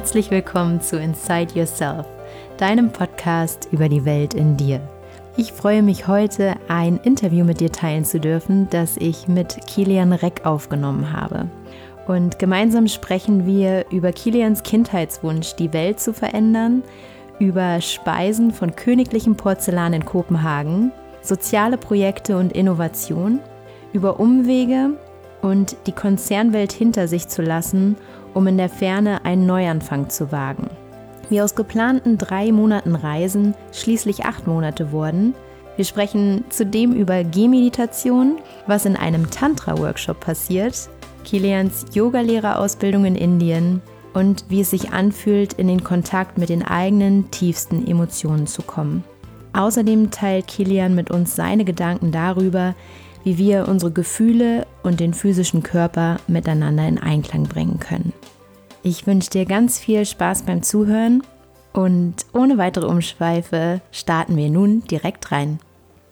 Herzlich willkommen zu Inside Yourself, deinem Podcast über die Welt in dir. Ich freue mich heute, ein Interview mit dir teilen zu dürfen, das ich mit Kilian Reck aufgenommen habe. Und gemeinsam sprechen wir über Kilians Kindheitswunsch, die Welt zu verändern, über Speisen von königlichem Porzellan in Kopenhagen, soziale Projekte und Innovation, über Umwege und die Konzernwelt hinter sich zu lassen, um in der Ferne einen Neuanfang zu wagen. Wie aus geplanten 3 Monaten Reisen schließlich 8 Monate wurden. Wir sprechen zudem über Gehmeditation, was in einem Tantra-Workshop passiert, Kilians Yogalehrerausbildung in Indien und wie es sich anfühlt, in den Kontakt mit den eigenen tiefsten Emotionen zu kommen. Außerdem teilt Kilian mit uns seine Gedanken darüber, wie wir unsere Gefühle und den physischen Körper miteinander in Einklang bringen können. Ich wünsche dir ganz viel Spaß beim Zuhören und ohne weitere Umschweife starten wir nun direkt rein.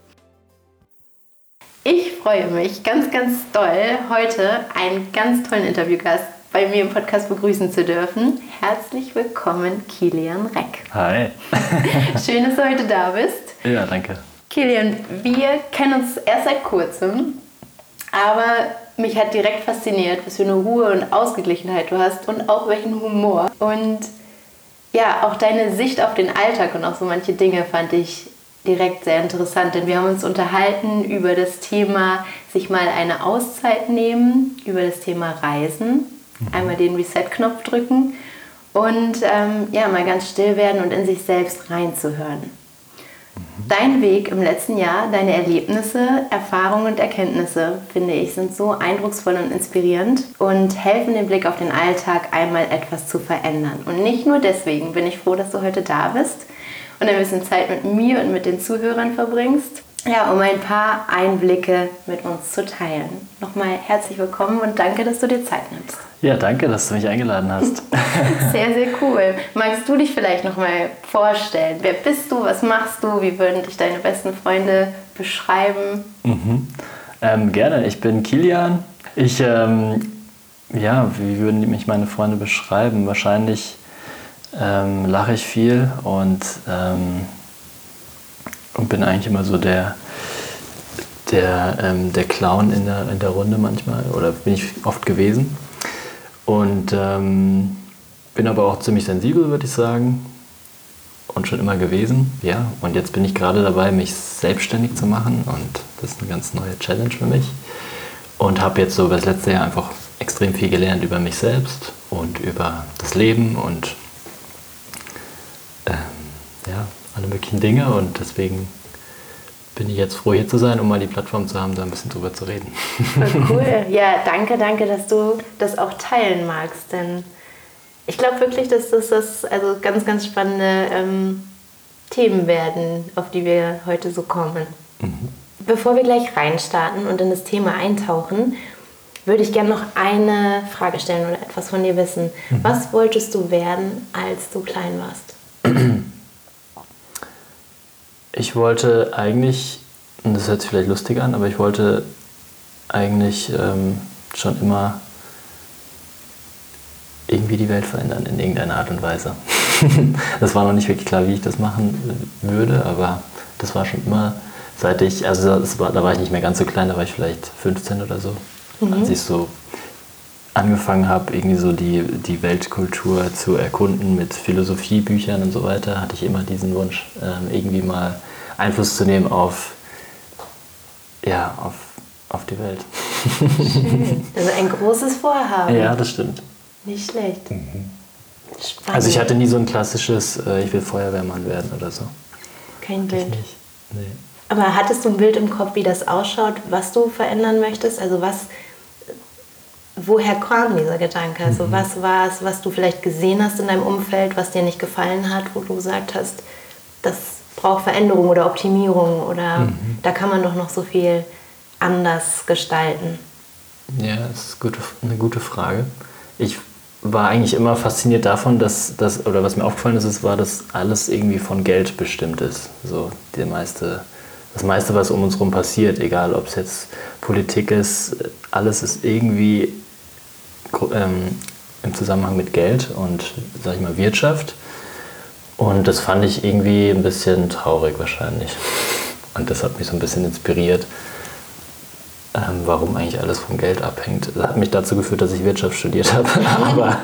Ich freue mich ganz, ganz doll, heute einen ganz tollen Interviewgast bei mir im Podcast begrüßen zu dürfen. Herzlich willkommen, Kilian Reck. Hi. Schön, dass du heute da bist. Ja, danke. Kilian, wir kennen uns erst seit kurzem, aber mich hat direkt fasziniert, was für eine Ruhe und Ausgeglichenheit du hast und auch welchen Humor. Und ja, auch deine Sicht auf den Alltag und auch so manche Dinge fand ich direkt sehr interessant, denn wir haben uns unterhalten über das Thema sich mal eine Auszeit nehmen, über das Thema Reisen, einmal den Reset-Knopf drücken und mal ganz still werden und in sich selbst reinzuhören. Dein Weg im letzten Jahr, deine Erlebnisse, Erfahrungen und Erkenntnisse, finde ich, sind so eindrucksvoll und inspirierend und helfen, den Blick auf den Alltag einmal etwas zu verändern. Und nicht nur deswegen bin ich froh, dass du heute da bist und ein bisschen Zeit mit mir und mit den Zuhörern verbringst, um ein paar Einblicke mit uns zu teilen. Nochmal herzlich willkommen und danke, dass du dir Zeit nimmst. Ja, danke, dass du mich eingeladen hast. Sehr, sehr cool. Magst du dich vielleicht nochmal vorstellen? Wer bist du? Was machst du? Wie würden dich deine besten Freunde beschreiben? Gerne. Ich bin Kilian. Wie würden mich meine Freunde beschreiben? Wahrscheinlich lache ich viel und bin eigentlich immer so der Clown in der Runde manchmal. Oder bin ich oft gewesen. Und bin aber auch ziemlich sensibel, würde ich sagen. Und schon immer gewesen. Ja, und jetzt bin ich gerade dabei, mich selbstständig zu machen. Und das ist eine ganz neue Challenge für mich. Und habe jetzt so über das letzte Jahr einfach extrem viel gelernt über mich selbst und über das Leben und alle möglichen Dinge. Und deswegen bin ich jetzt froh, hier zu sein, um mal die Plattform zu haben, da ein bisschen drüber zu reden. Cool. Ja, danke, dass du das auch teilen magst. Denn ich glaube wirklich, dass das ganz, ganz spannende Themen werden, auf die wir heute so kommen. Bevor wir gleich reinstarten und in das Thema eintauchen, würde ich gerne noch eine Frage stellen oder etwas von dir wissen. Was wolltest du werden, als du klein warst? Ich wollte eigentlich, und das hört sich vielleicht lustig an, aber ich wollte eigentlich schon immer irgendwie die Welt verändern in irgendeiner Art und Weise. Das war noch nicht wirklich klar, wie ich das machen würde, aber das war schon immer, da war ich nicht mehr ganz so klein, da war ich vielleicht 15 oder so, als ich so angefangen habe, irgendwie so die Weltkultur zu erkunden mit Philosophiebüchern und so weiter, hatte ich immer diesen Wunsch, irgendwie mal Einfluss zu nehmen auf die Welt. Schön. Also ein großes Vorhaben. Ja, das stimmt. Nicht schlecht. Spannend. Also ich hatte nie so ein klassisches, ich will Feuerwehrmann werden oder so. Kein Bild. Nicht. Nee. Aber hattest du ein Bild im Kopf, wie das ausschaut, was du verändern möchtest? Also woher kam dieser Gedanke? Also was war es, was du vielleicht gesehen hast in deinem Umfeld, was dir nicht gefallen hat, wo du gesagt hast, das braucht Veränderung oder Optimierung oder da kann man doch noch so viel anders gestalten? Ja, das ist eine gute Frage. Ich war eigentlich immer fasziniert davon, dass was mir aufgefallen ist, war, dass alles irgendwie von Geld bestimmt ist. So das meiste, was um uns herum passiert, egal ob es jetzt Politik ist, alles ist irgendwie im Zusammenhang mit Geld und, sag ich mal, Wirtschaft. Und das fand ich irgendwie ein bisschen traurig wahrscheinlich. Und das hat mich so ein bisschen inspiriert, warum eigentlich alles vom Geld abhängt. Das hat mich dazu geführt, dass ich Wirtschaft studiert habe. Aber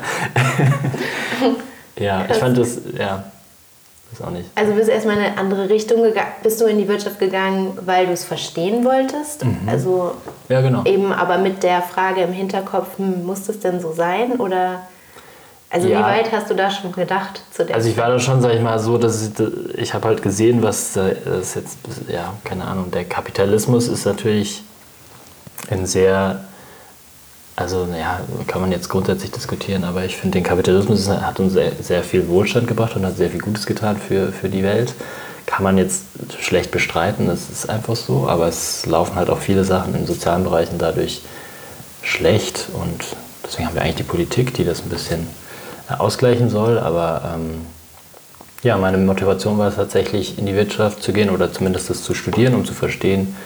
ja, ich fand das, ja, das auch nicht. Also bist du erstmal in eine andere Richtung gegangen. Bist du in die Wirtschaft gegangen, weil du es verstehen wolltest? Also ja, genau. Eben aber mit der Frage im Hinterkopf, muss das denn so sein? Oder also ja. Wie weit hast du da schon gedacht zu der Also ich war da schon, sag ich mal, so, dass ich habe halt gesehen, was das jetzt, ja, keine Ahnung, der Kapitalismus ist natürlich ein sehr, also naja, kann man jetzt grundsätzlich diskutieren, aber ich finde, den Kapitalismus hat uns sehr, sehr viel Wohlstand gebracht und hat sehr viel Gutes getan für die Welt. Kann man jetzt schlecht bestreiten, das ist einfach so, aber es laufen halt auch viele Sachen in sozialen Bereichen dadurch schlecht und deswegen haben wir eigentlich die Politik, die das ein bisschen ausgleichen soll, aber ja, meine Motivation war es tatsächlich, in die Wirtschaft zu gehen oder zumindest das zu studieren, um zu verstehen,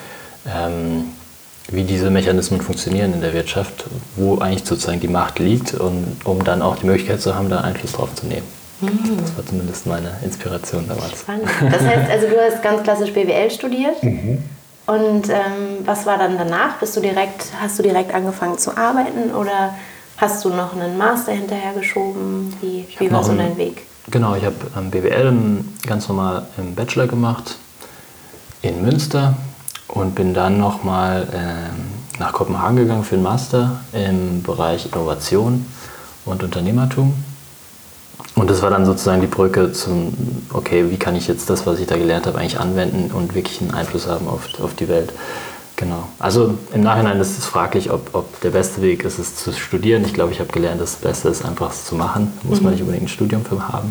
wie diese Mechanismen funktionieren in der Wirtschaft, wo eigentlich sozusagen die Macht liegt und um dann auch die Möglichkeit zu haben, da Einfluss drauf zu nehmen. Das war zumindest meine Inspiration damals. Spannend. Das heißt, also du hast ganz klassisch BWL studiert und was war dann danach? Hast du direkt angefangen zu arbeiten oder hast du noch einen Master hinterher geschoben? Wie war so dein Weg? Genau, ich habe BWL ganz normal im Bachelor gemacht in Münster und bin dann nochmal nach Kopenhagen gegangen für den Master im Bereich Innovation und Unternehmertum. Und das war dann sozusagen die Brücke zum, okay, wie kann ich jetzt das, was ich da gelernt habe, eigentlich anwenden und wirklich einen Einfluss haben auf die Welt. Genau. Also im Nachhinein ist es fraglich, ob der beste Weg ist, es zu studieren. Ich glaube, ich habe gelernt, das Beste ist einfach es zu machen. Da muss man nicht unbedingt ein Studium für haben.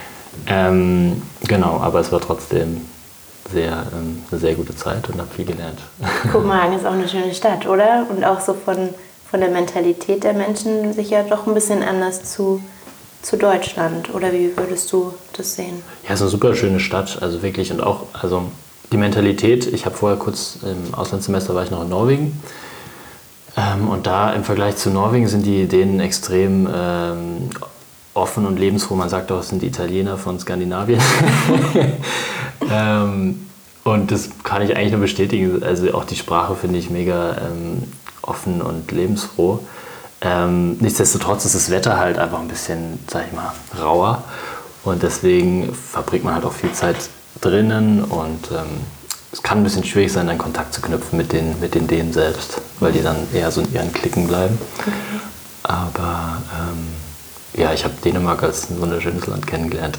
Genau, aber es war trotzdem eine sehr gute Zeit und habe viel gelernt. Kopenhagen ist auch eine schöne Stadt, oder? Und auch so von der Mentalität der Menschen sicher doch ein bisschen anders zu Deutschland. Oder wie würdest du das sehen? Ja, es ist eine super schöne Stadt, also wirklich. Und auch, also die Mentalität, ich habe vorher kurz im Auslandssemester war ich noch in Norwegen. Und da im Vergleich zu Norwegen sind die Dänen extrem offen und lebensfroh. Man sagt auch, es sind die Italiener von Skandinavien. Und das kann ich eigentlich nur bestätigen. Also auch die Sprache finde ich mega offen und lebensfroh. Nichtsdestotrotz ist das Wetter halt einfach ein bisschen, sag ich mal, rauer. Und deswegen verbringt man halt auch viel Zeit drinnen und es kann ein bisschen schwierig sein, einen Kontakt zu knüpfen mit den Dänen selbst, weil die dann eher so in ihren Klicken bleiben. Okay. Aber ja, ich habe Dänemark als ein wunderschönes Land kennengelernt.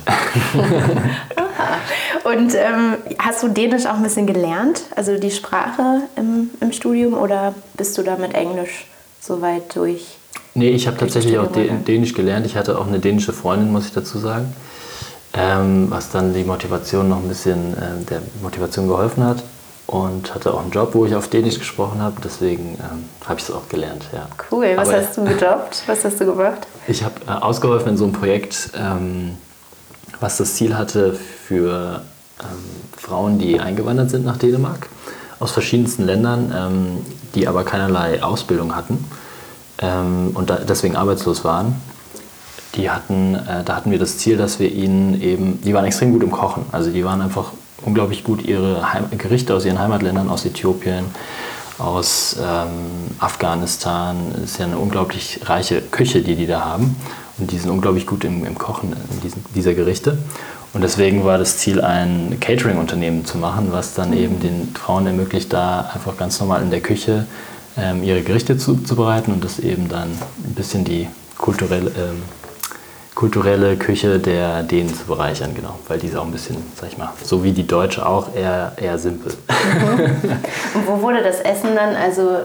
Und hast du Dänisch auch ein bisschen gelernt, also die Sprache im Studium, oder bist du da mit Englisch so weit durch? Nee, ich habe tatsächlich auch Dänisch gelernt. Ich hatte auch eine dänische Freundin, muss ich dazu sagen, was dann die Motivation noch ein bisschen der Motivation geholfen hat. Und hatte auch einen Job, wo ich auf Dänisch gesprochen habe. Deswegen habe ich es auch gelernt. Ja. Cool. Was hast du gejobbt? Was hast du gemacht? Ich habe ausgeholfen in so einem Projekt, was das Ziel hatte für Frauen, die eingewandert sind nach Dänemark, aus verschiedensten Ländern, die aber keinerlei Ausbildung hatten und deswegen arbeitslos waren. Da hatten wir das Ziel, dass wir ihnen eben, die waren extrem gut im Kochen. Also die waren einfach unglaublich gut, ihre Gerichte aus ihren Heimatländern, aus Äthiopien, aus Afghanistan. Es ist ja eine unglaublich reiche Küche, die da haben. Und die sind unglaublich gut im Kochen dieser Gerichte. Und deswegen war das Ziel, ein Catering-Unternehmen zu machen, was dann eben den Frauen ermöglicht, da einfach ganz normal in der Küche ihre Gerichte zuzubereiten und das eben dann ein bisschen die kulturelle Küche der Dänen zu bereichern, genau. Weil die ist auch ein bisschen, sag ich mal, so wie die Deutsche auch, eher simpel. Und wo wurde das Essen dann also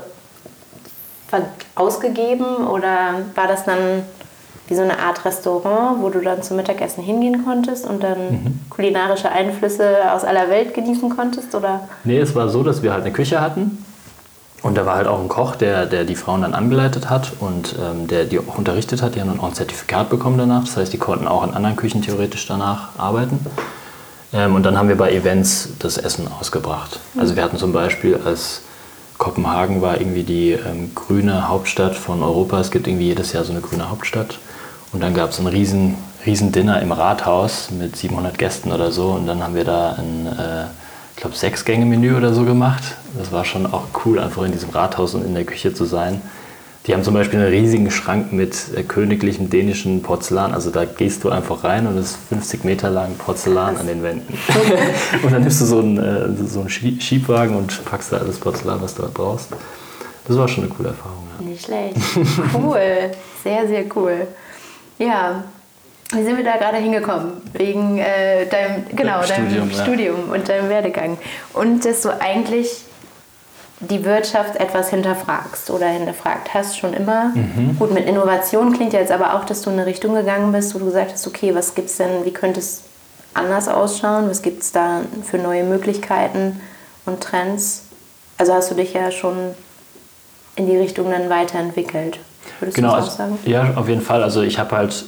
ausgegeben oder war das dann wie so eine Art Restaurant, wo du dann zum Mittagessen hingehen konntest und dann kulinarische Einflüsse aus aller Welt genießen konntest, oder? Nee, es war so, dass wir halt eine Küche hatten und da war halt auch ein Koch, der die Frauen dann angeleitet hat und der die auch unterrichtet hat. Die haben dann auch ein Zertifikat bekommen danach, das heißt, die konnten auch in anderen Küchen theoretisch danach arbeiten. Und dann haben wir bei Events das Essen ausgebracht. Also wir hatten zum Beispiel, als Kopenhagen war irgendwie die grüne Hauptstadt von Europa. Es gibt irgendwie jedes Jahr so eine grüne Hauptstadt. Und dann gab es ein riesen Dinner im Rathaus mit 700 Gästen oder so. Und dann haben wir da ein, ich glaube, 6-Gänge-Menü oder so gemacht. Das war schon auch cool, einfach in diesem Rathaus und in der Küche zu sein. Die haben zum Beispiel einen riesigen Schrank mit königlichem dänischen Porzellan. Also da gehst du einfach rein und es ist 50 Meter lang Porzellan an den Wänden. Und dann nimmst du so einen Schiebwagen und packst da alles Porzellan, was du halt brauchst. Das war schon eine coole Erfahrung. Ja. Nicht schlecht. Cool. Sehr, sehr cool. Ja, wie sind wir da gerade hingekommen? Wegen deinem Studium und deinem Werdegang. Und dass du eigentlich die Wirtschaft etwas hinterfragst oder hinterfragt hast schon immer. Gut, mit Innovation klingt jetzt aber auch, dass du in eine Richtung gegangen bist, wo du gesagt hast, okay, was gibt's denn, wie könnte es anders ausschauen? Was gibt es da für neue Möglichkeiten und Trends? Also hast du dich ja schon in die Richtung dann weiterentwickelt. Würdest du das auch sagen? Ja, auf jeden Fall. Also ich habe halt,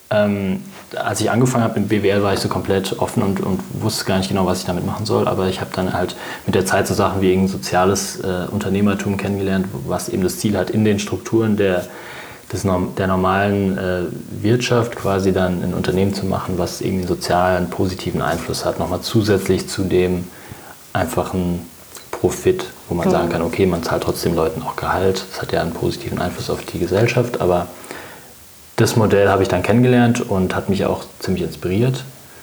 als ich angefangen habe mit BWL, war ich so komplett offen und wusste gar nicht genau, was ich damit machen soll. Aber ich habe dann halt mit der Zeit so Sachen wie irgendein soziales Unternehmertum kennengelernt, was eben das Ziel hat, in den Strukturen der normalen Wirtschaft quasi dann ein Unternehmen zu machen, was irgendwie einen sozialen, positiven Einfluss hat. Nochmal zusätzlich zu dem einfachen Profit, wo man sagen kann, okay, man zahlt trotzdem Leuten auch Gehalt. Das hat ja einen positiven Einfluss auf die Gesellschaft, aber das Modell habe ich dann kennengelernt und hat mich auch ziemlich inspiriert.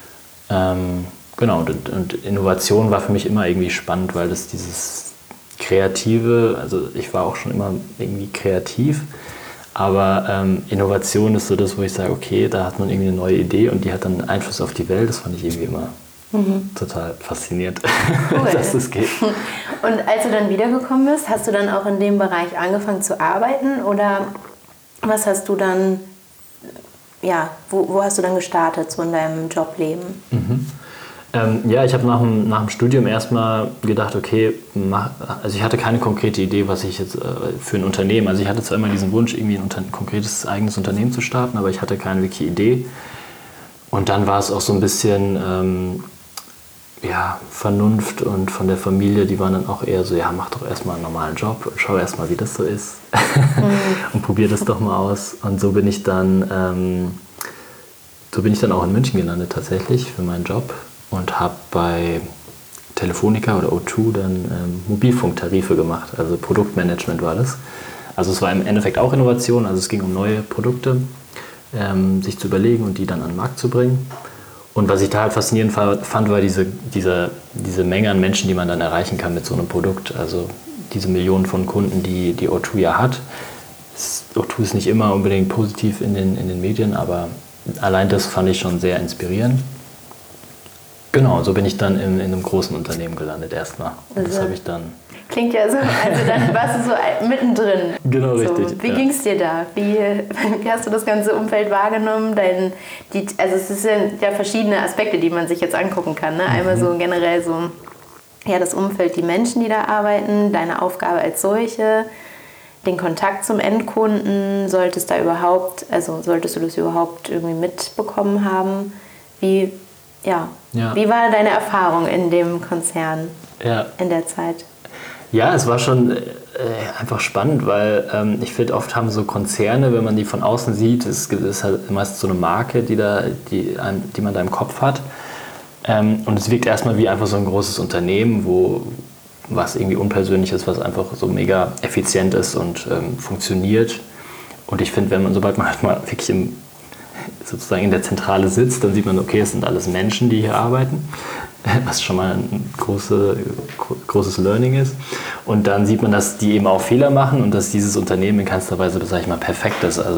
Genau, und Innovation war für mich immer irgendwie spannend, weil das dieses Kreative, also ich war auch schon immer irgendwie kreativ, aber Innovation ist so das, wo ich sage, okay, da hat man irgendwie eine neue Idee und die hat dann Einfluss auf die Welt. Das fand ich irgendwie immer total faszinierend, cool. dass das geht. Und als du dann wiedergekommen bist, hast du dann auch in dem Bereich angefangen zu arbeiten oder was hast du dann, ja, wo hast du dann gestartet so in deinem Jobleben? Ja, ich habe nach dem Studium erstmal gedacht, okay, also ich hatte keine konkrete Idee, was ich jetzt für ein Unternehmen, also ich hatte zwar immer diesen Wunsch, irgendwie ein konkretes eigenes Unternehmen zu starten, aber ich hatte keine wirkliche Idee. Und dann war es auch so ein bisschen Vernunft und von der Familie, die waren dann auch eher so, ja, mach doch erstmal einen normalen Job und schau erstmal, wie das so ist und probier das doch mal aus. Und so bin ich dann auch in München gelandet tatsächlich für meinen Job und habe bei Telefonica oder O2 dann Mobilfunktarife gemacht, also Produktmanagement war das. Also es war im Endeffekt auch Innovation, also es ging um neue Produkte, sich zu überlegen und die dann an den Markt zu bringen. Und was ich da halt faszinierend fand, war diese Menge an Menschen, die man dann erreichen kann mit so einem Produkt. Also diese Millionen von Kunden, die O2 ja hat. O2 ist nicht immer unbedingt positiv in den Medien, aber allein das fand ich schon sehr inspirierend. Genau, so bin ich dann in einem großen Unternehmen gelandet erstmal. Und das habe ich dann... Klingt ja so, also dann warst du so mittendrin. Genau, so, richtig. Wie ging es dir da? Wie hast du das ganze Umfeld wahrgenommen? Also es sind ja verschiedene Aspekte, die man sich jetzt angucken kann. Ne? Einmal so generell so, ja, das Umfeld, die Menschen, die da arbeiten, deine Aufgabe als solche, den Kontakt zum Endkunden, solltest du das überhaupt irgendwie mitbekommen haben? Wie war deine Erfahrung in dem Konzern in der Zeit? Ja, es war schon einfach spannend, weil ich finde, oft haben so Konzerne, wenn man die von außen sieht, es ist halt meist so eine Marke, die man da im Kopf hat. Und es wirkt erstmal wie einfach so ein großes Unternehmen, was irgendwie unpersönlich ist, was einfach so mega effizient ist und funktioniert. Und ich finde, sobald man halt mal wirklich sozusagen in der Zentrale sitzt, dann sieht man, okay, es sind alles Menschen, die hier arbeiten, was schon mal ein großes Learning ist. Und dann sieht man, dass die eben auch Fehler machen und dass dieses Unternehmen in keinster Weise, sag ich mal, perfekt ist. Also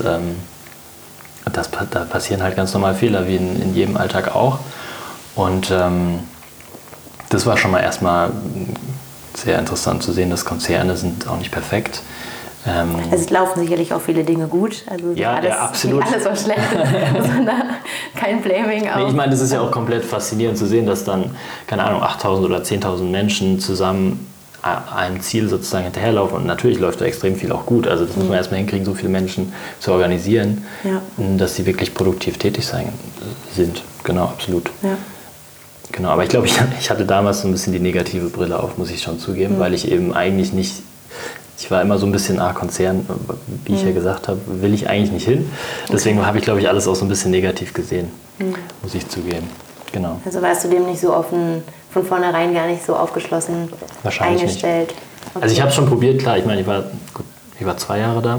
da passieren halt ganz normal Fehler, wie in jedem Alltag auch. Und das war schon mal erstmal sehr interessant zu sehen, dass Konzerne sind auch nicht perfekt. Es laufen sicherlich auch viele Dinge gut. Also absolut. Nicht alles was schlecht ist, sondern kein Blaming auch. Nee, ich meine, das ist ja auch komplett faszinierend zu sehen, dass dann, keine Ahnung, 8.000 oder 10.000 Menschen zusammen einem Ziel sozusagen hinterherlaufen. Und natürlich läuft da extrem viel auch gut. Also das muss man erstmal hinkriegen, so viele Menschen zu organisieren, dass sie wirklich produktiv tätig sind. Genau, absolut. Ja. Genau, aber ich glaube, ich hatte damals so ein bisschen die negative Brille auf, muss ich schon zugeben, weil ich eben eigentlich nicht Ich war immer so ein bisschen Konzern, wie ich ja gesagt habe, will ich eigentlich nicht hin. Deswegen habe ich, glaube ich, alles auch so ein bisschen negativ gesehen, muss ich zugeben. Genau. Also warst du dem nicht so offen, von vornherein gar nicht so aufgeschlossen eingestellt? Nicht. Okay. Also ich habe es schon probiert, klar. Ich meine, ich war 2 Jahre da.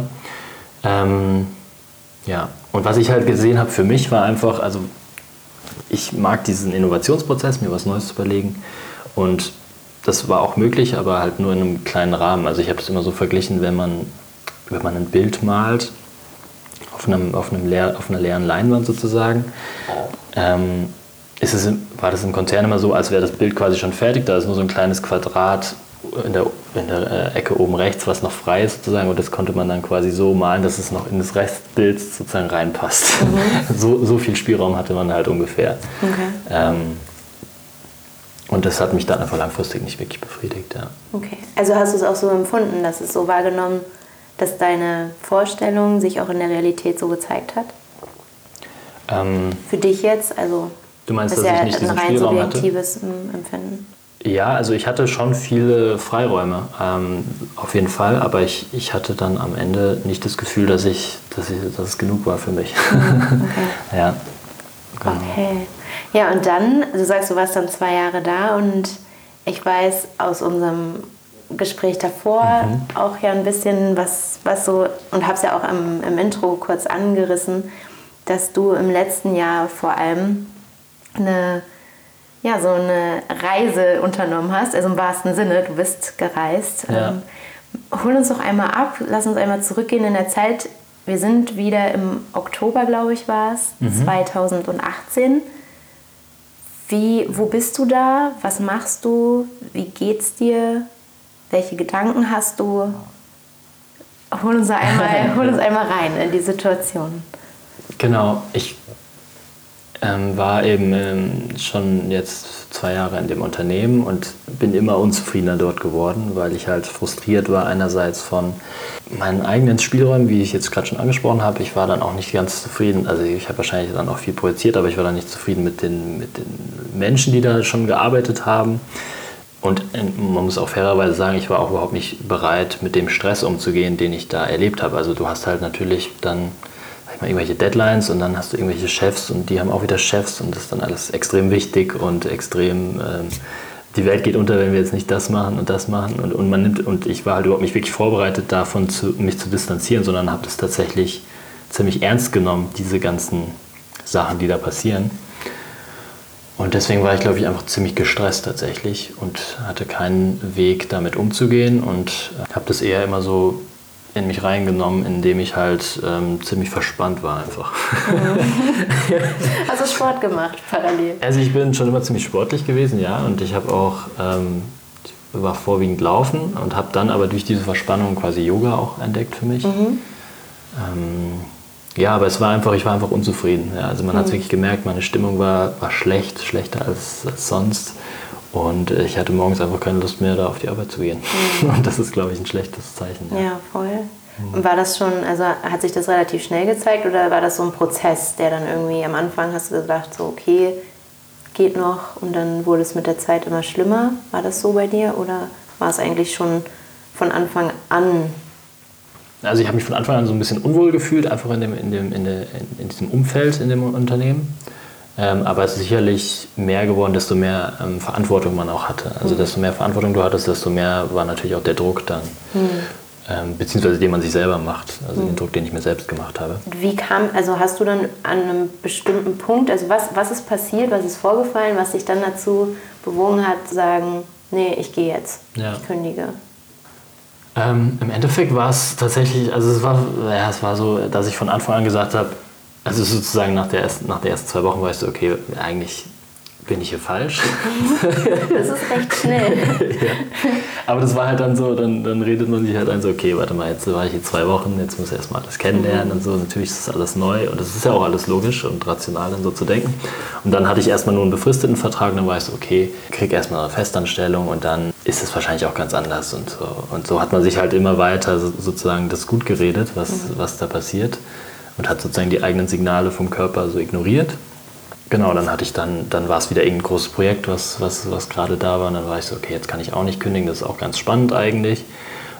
Ja, und was ich halt gesehen habe für mich war einfach, also ich mag diesen Innovationsprozess, mir was Neues zu überlegen. Und das war auch möglich, aber halt nur in einem kleinen Rahmen. Also ich habe es immer so verglichen, wenn man ein Bild malt, auf einer leeren Leinwand sozusagen, war das im Konzern immer so, als wäre das Bild quasi schon fertig. Da ist nur so ein kleines Quadrat in der Ecke oben rechts, was noch frei ist sozusagen. Und das konnte man dann quasi so malen, dass es noch in das Restbild sozusagen reinpasst. So viel Spielraum hatte man halt ungefähr. Okay. Und das hat mich dann einfach langfristig nicht wirklich befriedigt. Ja. Okay. Also hast du es auch so empfunden, dass es so wahrgenommen, dass deine Vorstellung sich auch in der Realität so gezeigt hat? Für dich jetzt? Also du meinst, dass ich nicht diesen Spielraum hatte? Das ist ja ein rein subjektives Empfinden. Ja, also ich hatte schon viele Freiräume, auf jeden Fall, aber ich hatte dann am Ende nicht das Gefühl, dass es genug war für mich. Okay. Ja. Genau. Okay. Ja, und dann, du sagst, du warst dann 2 Jahre da und ich weiß aus unserem Gespräch davor auch ja ein bisschen was so, und hab's ja auch im Intro kurz angerissen, dass du im letzten Jahr vor allem eine Reise unternommen hast, also im wahrsten Sinne, du bist gereist. Ja. Hol uns doch einmal ab, lass uns einmal zurückgehen in der Zeit. Wir sind wieder im Oktober, glaube ich, war es, 2018. Wo bist du da? Was machst du? Wie geht's dir? Welche Gedanken hast du? Hol uns einmal rein in die Situation. Genau, ich war eben schon jetzt 2 Jahre in dem Unternehmen und bin immer unzufriedener dort geworden, weil ich halt frustriert war einerseits von meinen eigenen Spielräumen, wie ich jetzt gerade schon angesprochen habe. Ich war dann auch nicht ganz zufrieden, also ich habe wahrscheinlich dann auch viel projiziert, aber ich war dann nicht zufrieden mit den Menschen, die da schon gearbeitet haben. Und man muss auch fairerweise sagen, ich war auch überhaupt nicht bereit, mit dem Stress umzugehen, den ich da erlebt habe. Also du hast halt natürlich dann irgendwelche Deadlines und dann hast du irgendwelche Chefs und die haben auch wieder Chefs und das ist dann alles extrem wichtig und extrem, die Welt geht unter, wenn wir jetzt nicht das machen und das machen und ich war halt überhaupt nicht wirklich vorbereitet davon, mich zu distanzieren, sondern habe das tatsächlich ziemlich ernst genommen, diese ganzen Sachen, die da passieren. Und deswegen war ich, glaube ich, einfach ziemlich gestresst tatsächlich und hatte keinen Weg, damit umzugehen und habe das eher immer so in mich reingenommen, indem ich halt ziemlich verspannt war einfach. Also Sport gemacht parallel? Also ich bin schon immer ziemlich sportlich gewesen, ja, und ich habe auch, war vorwiegend laufen und habe dann aber durch diese Verspannung quasi Yoga auch entdeckt für mich. Ja, aber ich war einfach unzufrieden. Ja. Also man hat es wirklich gemerkt, meine Stimmung war schlechter als sonst. Und ich hatte morgens einfach keine Lust mehr, da auf die Arbeit zu gehen. Und das ist, glaube ich, ein schlechtes Zeichen. Ja, voll. Und war das schon, also hat sich das relativ schnell gezeigt oder war das so ein Prozess, der dann irgendwie am Anfang hast du gedacht, so okay, geht noch und dann wurde es mit der Zeit immer schlimmer? War das so bei dir oder war es eigentlich schon von Anfang an? Also ich habe mich von Anfang an so ein bisschen unwohl gefühlt, einfach in diesem Umfeld, in dem Unternehmen. Aber es ist sicherlich mehr geworden, desto mehr Verantwortung man auch hatte. Also desto mehr Verantwortung du hattest, desto mehr war natürlich auch der Druck dann. Beziehungsweise den man sich selber macht, also den Druck, den ich mir selbst gemacht habe. Also hast du dann an einem bestimmten Punkt, also was ist passiert, was ist vorgefallen, was dich dann dazu bewogen hat, zu sagen, nee, ich gehe jetzt, ich kündige? Im Endeffekt war es tatsächlich, also es war so, dass ich von Anfang an gesagt habe, also sozusagen nach der ersten 2 Wochen weißt du, okay, eigentlich bin ich hier falsch. Das ist recht schnell. Ja. Aber das war halt dann so, dann redet man sich halt ein so, okay, warte mal, jetzt war ich hier 2 Wochen, jetzt muss ich erstmal alles kennenlernen und so. Natürlich ist das alles neu und das ist ja auch alles logisch und rational dann so zu denken. Und dann hatte ich erstmal nur einen befristeten Vertrag und dann war ich so, okay, krieg erstmal eine Festanstellung und dann ist es wahrscheinlich auch ganz anders und so. Und so hat man sich halt immer weiter sozusagen das gut geredet, was da passiert und hat sozusagen die eigenen Signale vom Körper so ignoriert. Genau, dann war es wieder irgendein großes Projekt, was gerade da war. Und dann war ich so, okay, jetzt kann ich auch nicht kündigen, das ist auch ganz spannend eigentlich.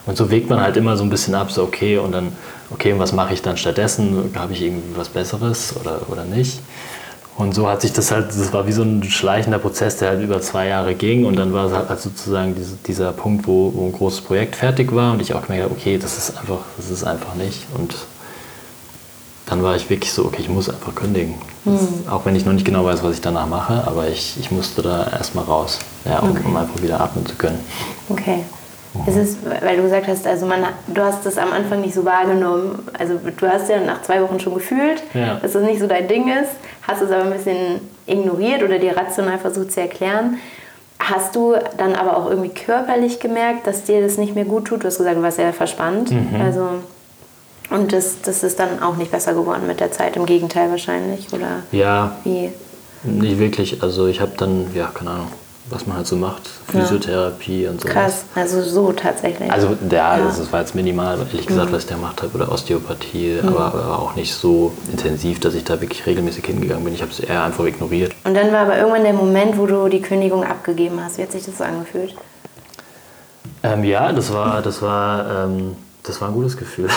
Und so wägt man halt immer so ein bisschen ab, so okay, und dann, okay, und was mache ich dann stattdessen? Habe ich irgendwie was Besseres oder nicht? Und so hat sich das war wie so ein schleichender Prozess, der halt über 2 Jahre ging. Und dann war es halt sozusagen dieser Punkt, wo ein großes Projekt fertig war und ich auch gemerkt habe, okay, das ist einfach nicht. Und dann war ich wirklich so, okay, ich muss einfach kündigen. Auch wenn ich noch nicht genau weiß, was ich danach mache, aber ich musste da erstmal raus, ja, um einfach wieder atmen zu können. Okay. Es ist, weil du gesagt hast, also du hast das am Anfang nicht so wahrgenommen. Also du hast ja nach 2 Wochen schon gefühlt, dass das nicht so dein Ding ist, hast es aber ein bisschen ignoriert oder dir rational versucht zu erklären. Hast du dann aber auch irgendwie körperlich gemerkt, dass dir das nicht mehr gut tut? Du hast gesagt, du warst sehr verspannt. Also, und das ist dann auch nicht besser geworden mit der Zeit, im Gegenteil wahrscheinlich, oder? Ja, wie? Nicht wirklich. Also ich habe dann, ja, keine Ahnung, was man halt so macht, Physiotherapie und so. Krass, also so tatsächlich. Also das war jetzt minimal, ehrlich gesagt, was ich da gemacht habe, oder Osteopathie, aber auch nicht so intensiv, dass ich da wirklich regelmäßig hingegangen bin. Ich habe es eher einfach ignoriert. Und dann war aber irgendwann der Moment, wo du die Kündigung abgegeben hast. Wie hat sich das so angefühlt? Ja, das war ein gutes Gefühl.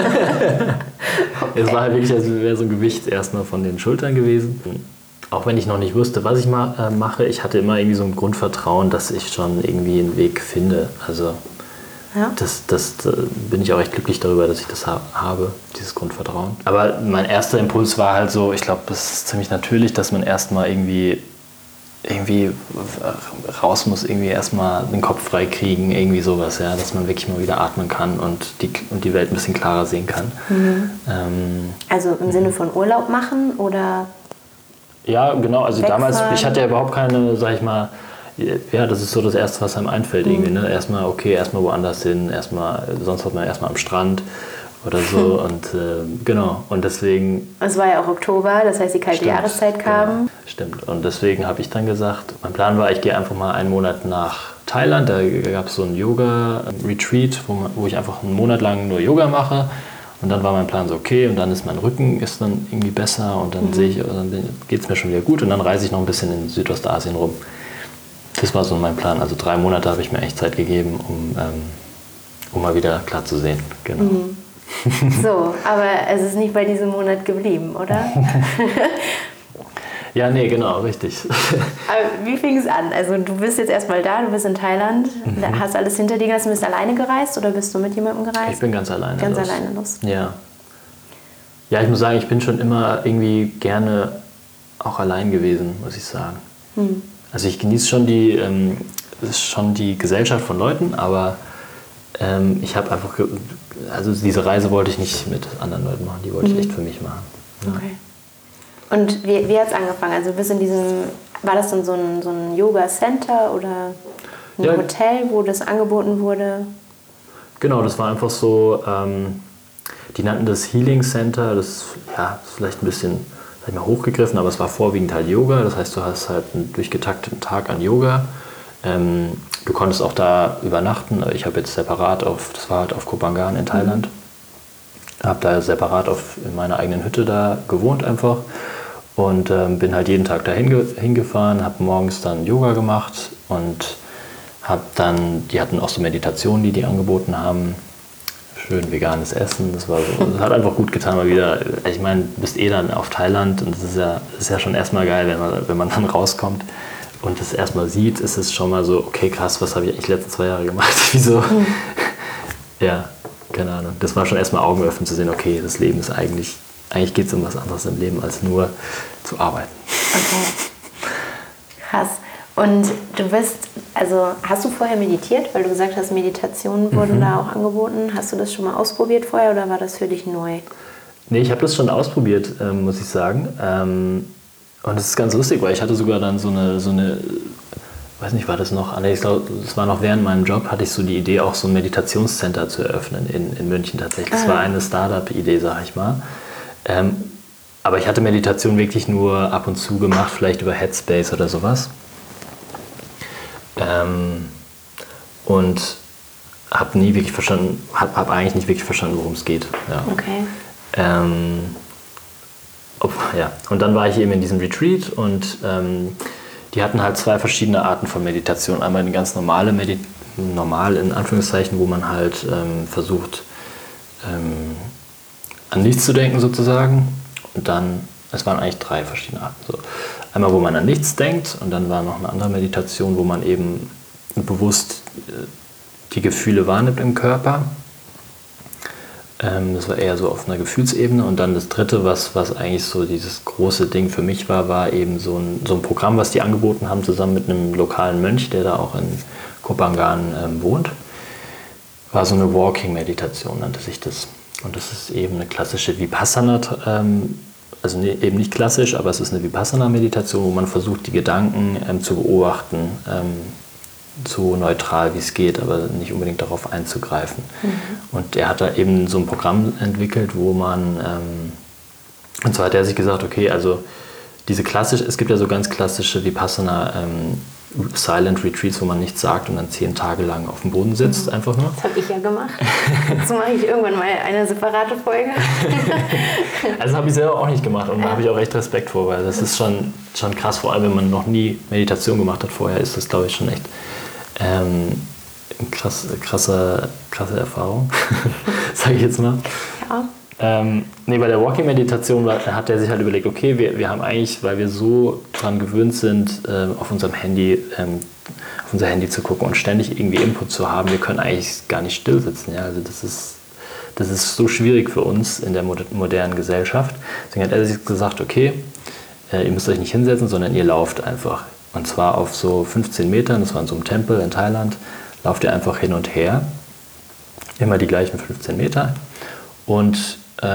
Es war halt wirklich, als wäre so ein Gewicht erstmal von den Schultern gewesen. Auch wenn ich noch nicht wusste, was ich mache, ich hatte immer irgendwie so ein Grundvertrauen, dass ich schon irgendwie einen Weg finde. Also das bin ich auch echt glücklich darüber, dass ich das habe, dieses Grundvertrauen. Aber mein erster Impuls war halt so, ich glaube, das ist ziemlich natürlich, dass man erstmal irgendwie raus muss, irgendwie erstmal den Kopf frei kriegen, irgendwie sowas, ja, dass man wirklich mal wieder atmen kann und die Welt ein bisschen klarer sehen kann. Also im Sinne von Urlaub machen oder? Ja, genau, also wegfahren? Damals, ich hatte ja überhaupt keine, sag ich mal, ja, das ist so das Erste, was einem einfällt irgendwie, ne? Erstmal woanders hin, sonst hat man erstmal am Strand oder so und genau, und deswegen... Es war ja auch Oktober, das heißt die kalte Jahreszeit kam. Genau, stimmt, und deswegen habe ich dann gesagt, mein Plan war, ich gehe einfach mal einen Monat nach Thailand, da gab es so ein Yoga-Retreat, wo ich einfach einen Monat lang nur Yoga mache. Und dann war mein Plan so, okay, und dann ist mein Rücken dann irgendwie besser und dann dann geht es mir schon wieder gut und dann reise ich noch ein bisschen in Südostasien rum. Das war so mein Plan. Also 3 Monate habe ich mir echt Zeit gegeben, um mal wieder klar zu sehen. Genau. So, aber es ist nicht bei diesem Monat geblieben, oder? Ja, nee, genau, richtig. Aber wie fing es an? Also du bist jetzt erstmal da, du bist in Thailand, hast alles hinter dir gelassen, bist alleine gereist oder bist du mit jemandem gereist? Ich bin ganz alleine los. Ganz alleine los. Ja. Ja, ich muss sagen, ich bin schon immer irgendwie gerne auch allein gewesen, muss ich sagen. Also ich genieße schon die Gesellschaft von Leuten, aber ich habe einfach, also diese Reise wollte ich nicht mit anderen Leuten machen, die wollte ich echt für mich machen. Ja. Okay. Und wie hat es angefangen? Also bist war das dann so ein Yoga-Center oder ein Hotel, wo das angeboten wurde? Genau, das war einfach so, die nannten das Healing Center, das ist vielleicht ein bisschen hochgegriffen, aber es war vorwiegend halt Yoga, das heißt, du hast halt einen durchgetakteten Tag an Yoga. Du konntest auch da übernachten, ich habe jetzt separat das war halt auf Koh Phangan in Thailand, habe da separat in meiner eigenen Hütte da gewohnt einfach. Und bin halt jeden Tag da hingefahren, habe morgens dann Yoga gemacht und die hatten auch so Meditationen, die angeboten haben. Schön veganes Essen, das hat einfach gut getan mal wieder. Ich meine, du bist dann auf Thailand und das ist ja schon erstmal geil, wenn man dann rauskommt und das erstmal sieht, ist es schon mal so, okay krass, was habe ich eigentlich die letzten 2 Jahre gemacht? Wieso? Ja, keine Ahnung. Das war schon erstmal Augen öffnen zu sehen, okay, das Leben ist eigentlich geht es um was anderes im Leben, als nur zu arbeiten. Okay. Krass. Und hast du vorher meditiert? Weil du gesagt hast, Meditationen wurden da auch angeboten. Hast du das schon mal ausprobiert vorher oder war das für dich neu? Nee, ich habe das schon ausprobiert, muss ich sagen. Und es ist ganz lustig, weil ich hatte sogar dann so eine weiß nicht, war das noch, ich glaube, das war noch während meinem Job, hatte ich so die Idee, auch so ein Meditationscenter zu eröffnen in München tatsächlich. Das war eine Startup-Idee, sag ich mal. Aber ich hatte Meditation wirklich nur ab und zu gemacht, vielleicht über Headspace oder sowas. Und habe nie wirklich verstanden, habe eigentlich nicht wirklich verstanden, worum es geht. Ja. Okay. Und dann war ich eben in diesem Retreat und die hatten halt 2 verschiedene Arten von Meditation. Einmal eine ganz normale normal in Anführungszeichen, wo man halt versucht, an nichts zu denken sozusagen. Und dann, es waren eigentlich 3 verschiedene Arten. So. Einmal, wo man an nichts denkt, und dann war noch eine andere Meditation, wo man eben bewusst die Gefühle wahrnimmt im Körper. Das war eher so auf einer Gefühlsebene. Und dann das dritte, was eigentlich so dieses große Ding für mich war eben so ein Programm, was die angeboten haben, zusammen mit einem lokalen Mönch, der da auch in Kopangan wohnt. War so eine Walking-Meditation, nannte sich das. Und das ist eben eine klassische Vipassana, also eben nicht klassisch, aber es ist eine Vipassana-Meditation, wo man versucht, die Gedanken zu beobachten, so neutral wie es geht, aber nicht unbedingt darauf einzugreifen. Und er hat da eben so ein Programm entwickelt, wo man, und zwar hat er sich gesagt, okay, also es gibt ja so ganz klassische Vipassana Silent Retreats, wo man nichts sagt und dann 10 Tage lang auf dem Boden sitzt, einfach nur. Das habe ich ja gemacht. Dazu mache ich irgendwann mal eine separate Folge. Also habe ich selber auch nicht gemacht und da habe ich auch echt Respekt vor, weil das ist schon krass, vor allem wenn man noch nie Meditation gemacht hat vorher, ist das, glaube ich, schon echt eine krasse Erfahrung, sage ich jetzt mal. Ja. Bei der Walking-Meditation hat er sich halt überlegt, okay, wir haben eigentlich, weil wir so dran gewöhnt sind, auf unser Handy zu gucken und ständig irgendwie Input zu haben, wir können eigentlich gar nicht still sitzen. Ja? Also das ist so schwierig für uns in der modernen Gesellschaft. Deswegen hat er sich gesagt, okay, ihr müsst euch nicht hinsetzen, sondern ihr lauft einfach. Und zwar auf so 15 Metern, das war in so einem Tempel in Thailand, lauft ihr einfach hin und her. Immer die gleichen 15 Meter. Und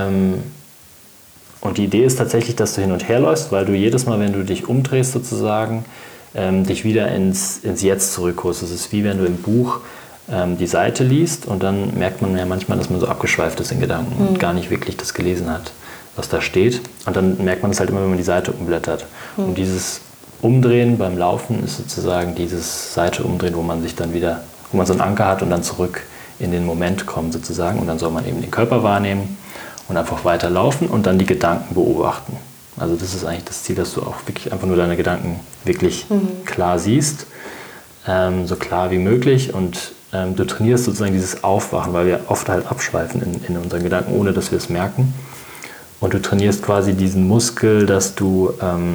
die Idee ist tatsächlich, dass du hin und her läufst, weil du jedes Mal, wenn du dich umdrehst sozusagen, dich wieder ins Jetzt zurückholst. Das ist wie wenn du im Buch die Seite liest und dann merkt man ja manchmal, dass man so abgeschweift ist in Gedanken und gar nicht wirklich das gelesen hat, was da steht. Und dann merkt man es halt immer, wenn man die Seite umblättert. Und dieses Umdrehen beim Laufen ist sozusagen dieses Seite umdrehen, wo man so einen Anker hat und dann zurück in den Moment kommt sozusagen. Und dann soll man eben den Körper wahrnehmen und einfach weiterlaufen und dann die Gedanken beobachten. Also das ist eigentlich das Ziel, dass du auch wirklich einfach nur deine Gedanken wirklich klar siehst, so klar wie möglich, und du trainierst sozusagen dieses Aufwachen, weil wir oft halt abschweifen in unseren Gedanken, ohne dass wir es merken. Und du trainierst quasi diesen Muskel, dass du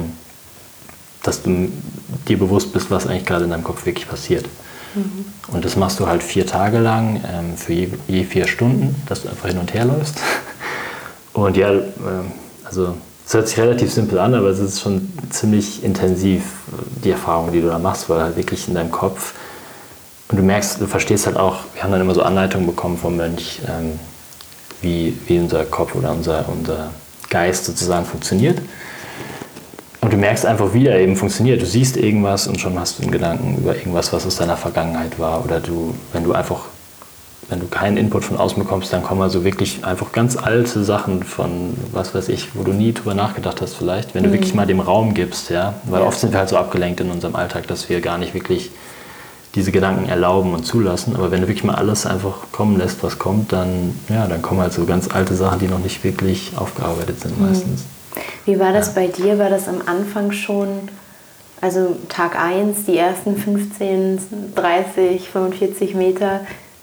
dir bewusst bist, was eigentlich gerade in deinem Kopf wirklich passiert. Und das machst du halt 4 Tage lang, für je 4 Stunden, dass du einfach hin und her läufst. Und ja, also es hört sich relativ simpel an, aber es ist schon ziemlich intensiv, die Erfahrung, die du da machst, weil halt wirklich in deinem Kopf, und du merkst, du verstehst halt auch, wir haben dann immer so Anleitungen bekommen vom Mönch, wie unser Kopf oder unser Geist sozusagen funktioniert. Und du merkst einfach, wie er eben funktioniert. Du siehst irgendwas und schon hast du einen Gedanken über irgendwas, was aus deiner Vergangenheit war. Oder wenn du keinen Input von außen bekommst, dann kommen also wirklich einfach ganz alte Sachen von, was weiß ich, wo du nie drüber nachgedacht hast vielleicht. Wenn du wirklich mal dem Raum gibst, ja. Weil oft sind wir halt so abgelenkt in unserem Alltag, dass wir gar nicht wirklich diese Gedanken erlauben und zulassen. Aber wenn du wirklich mal alles einfach kommen lässt, was kommt, dann kommen halt so ganz alte Sachen, die noch nicht wirklich aufgearbeitet sind meistens. Wie war das bei dir? War das am Anfang schon, also Tag 1, die ersten 15, 30, 45 Meter,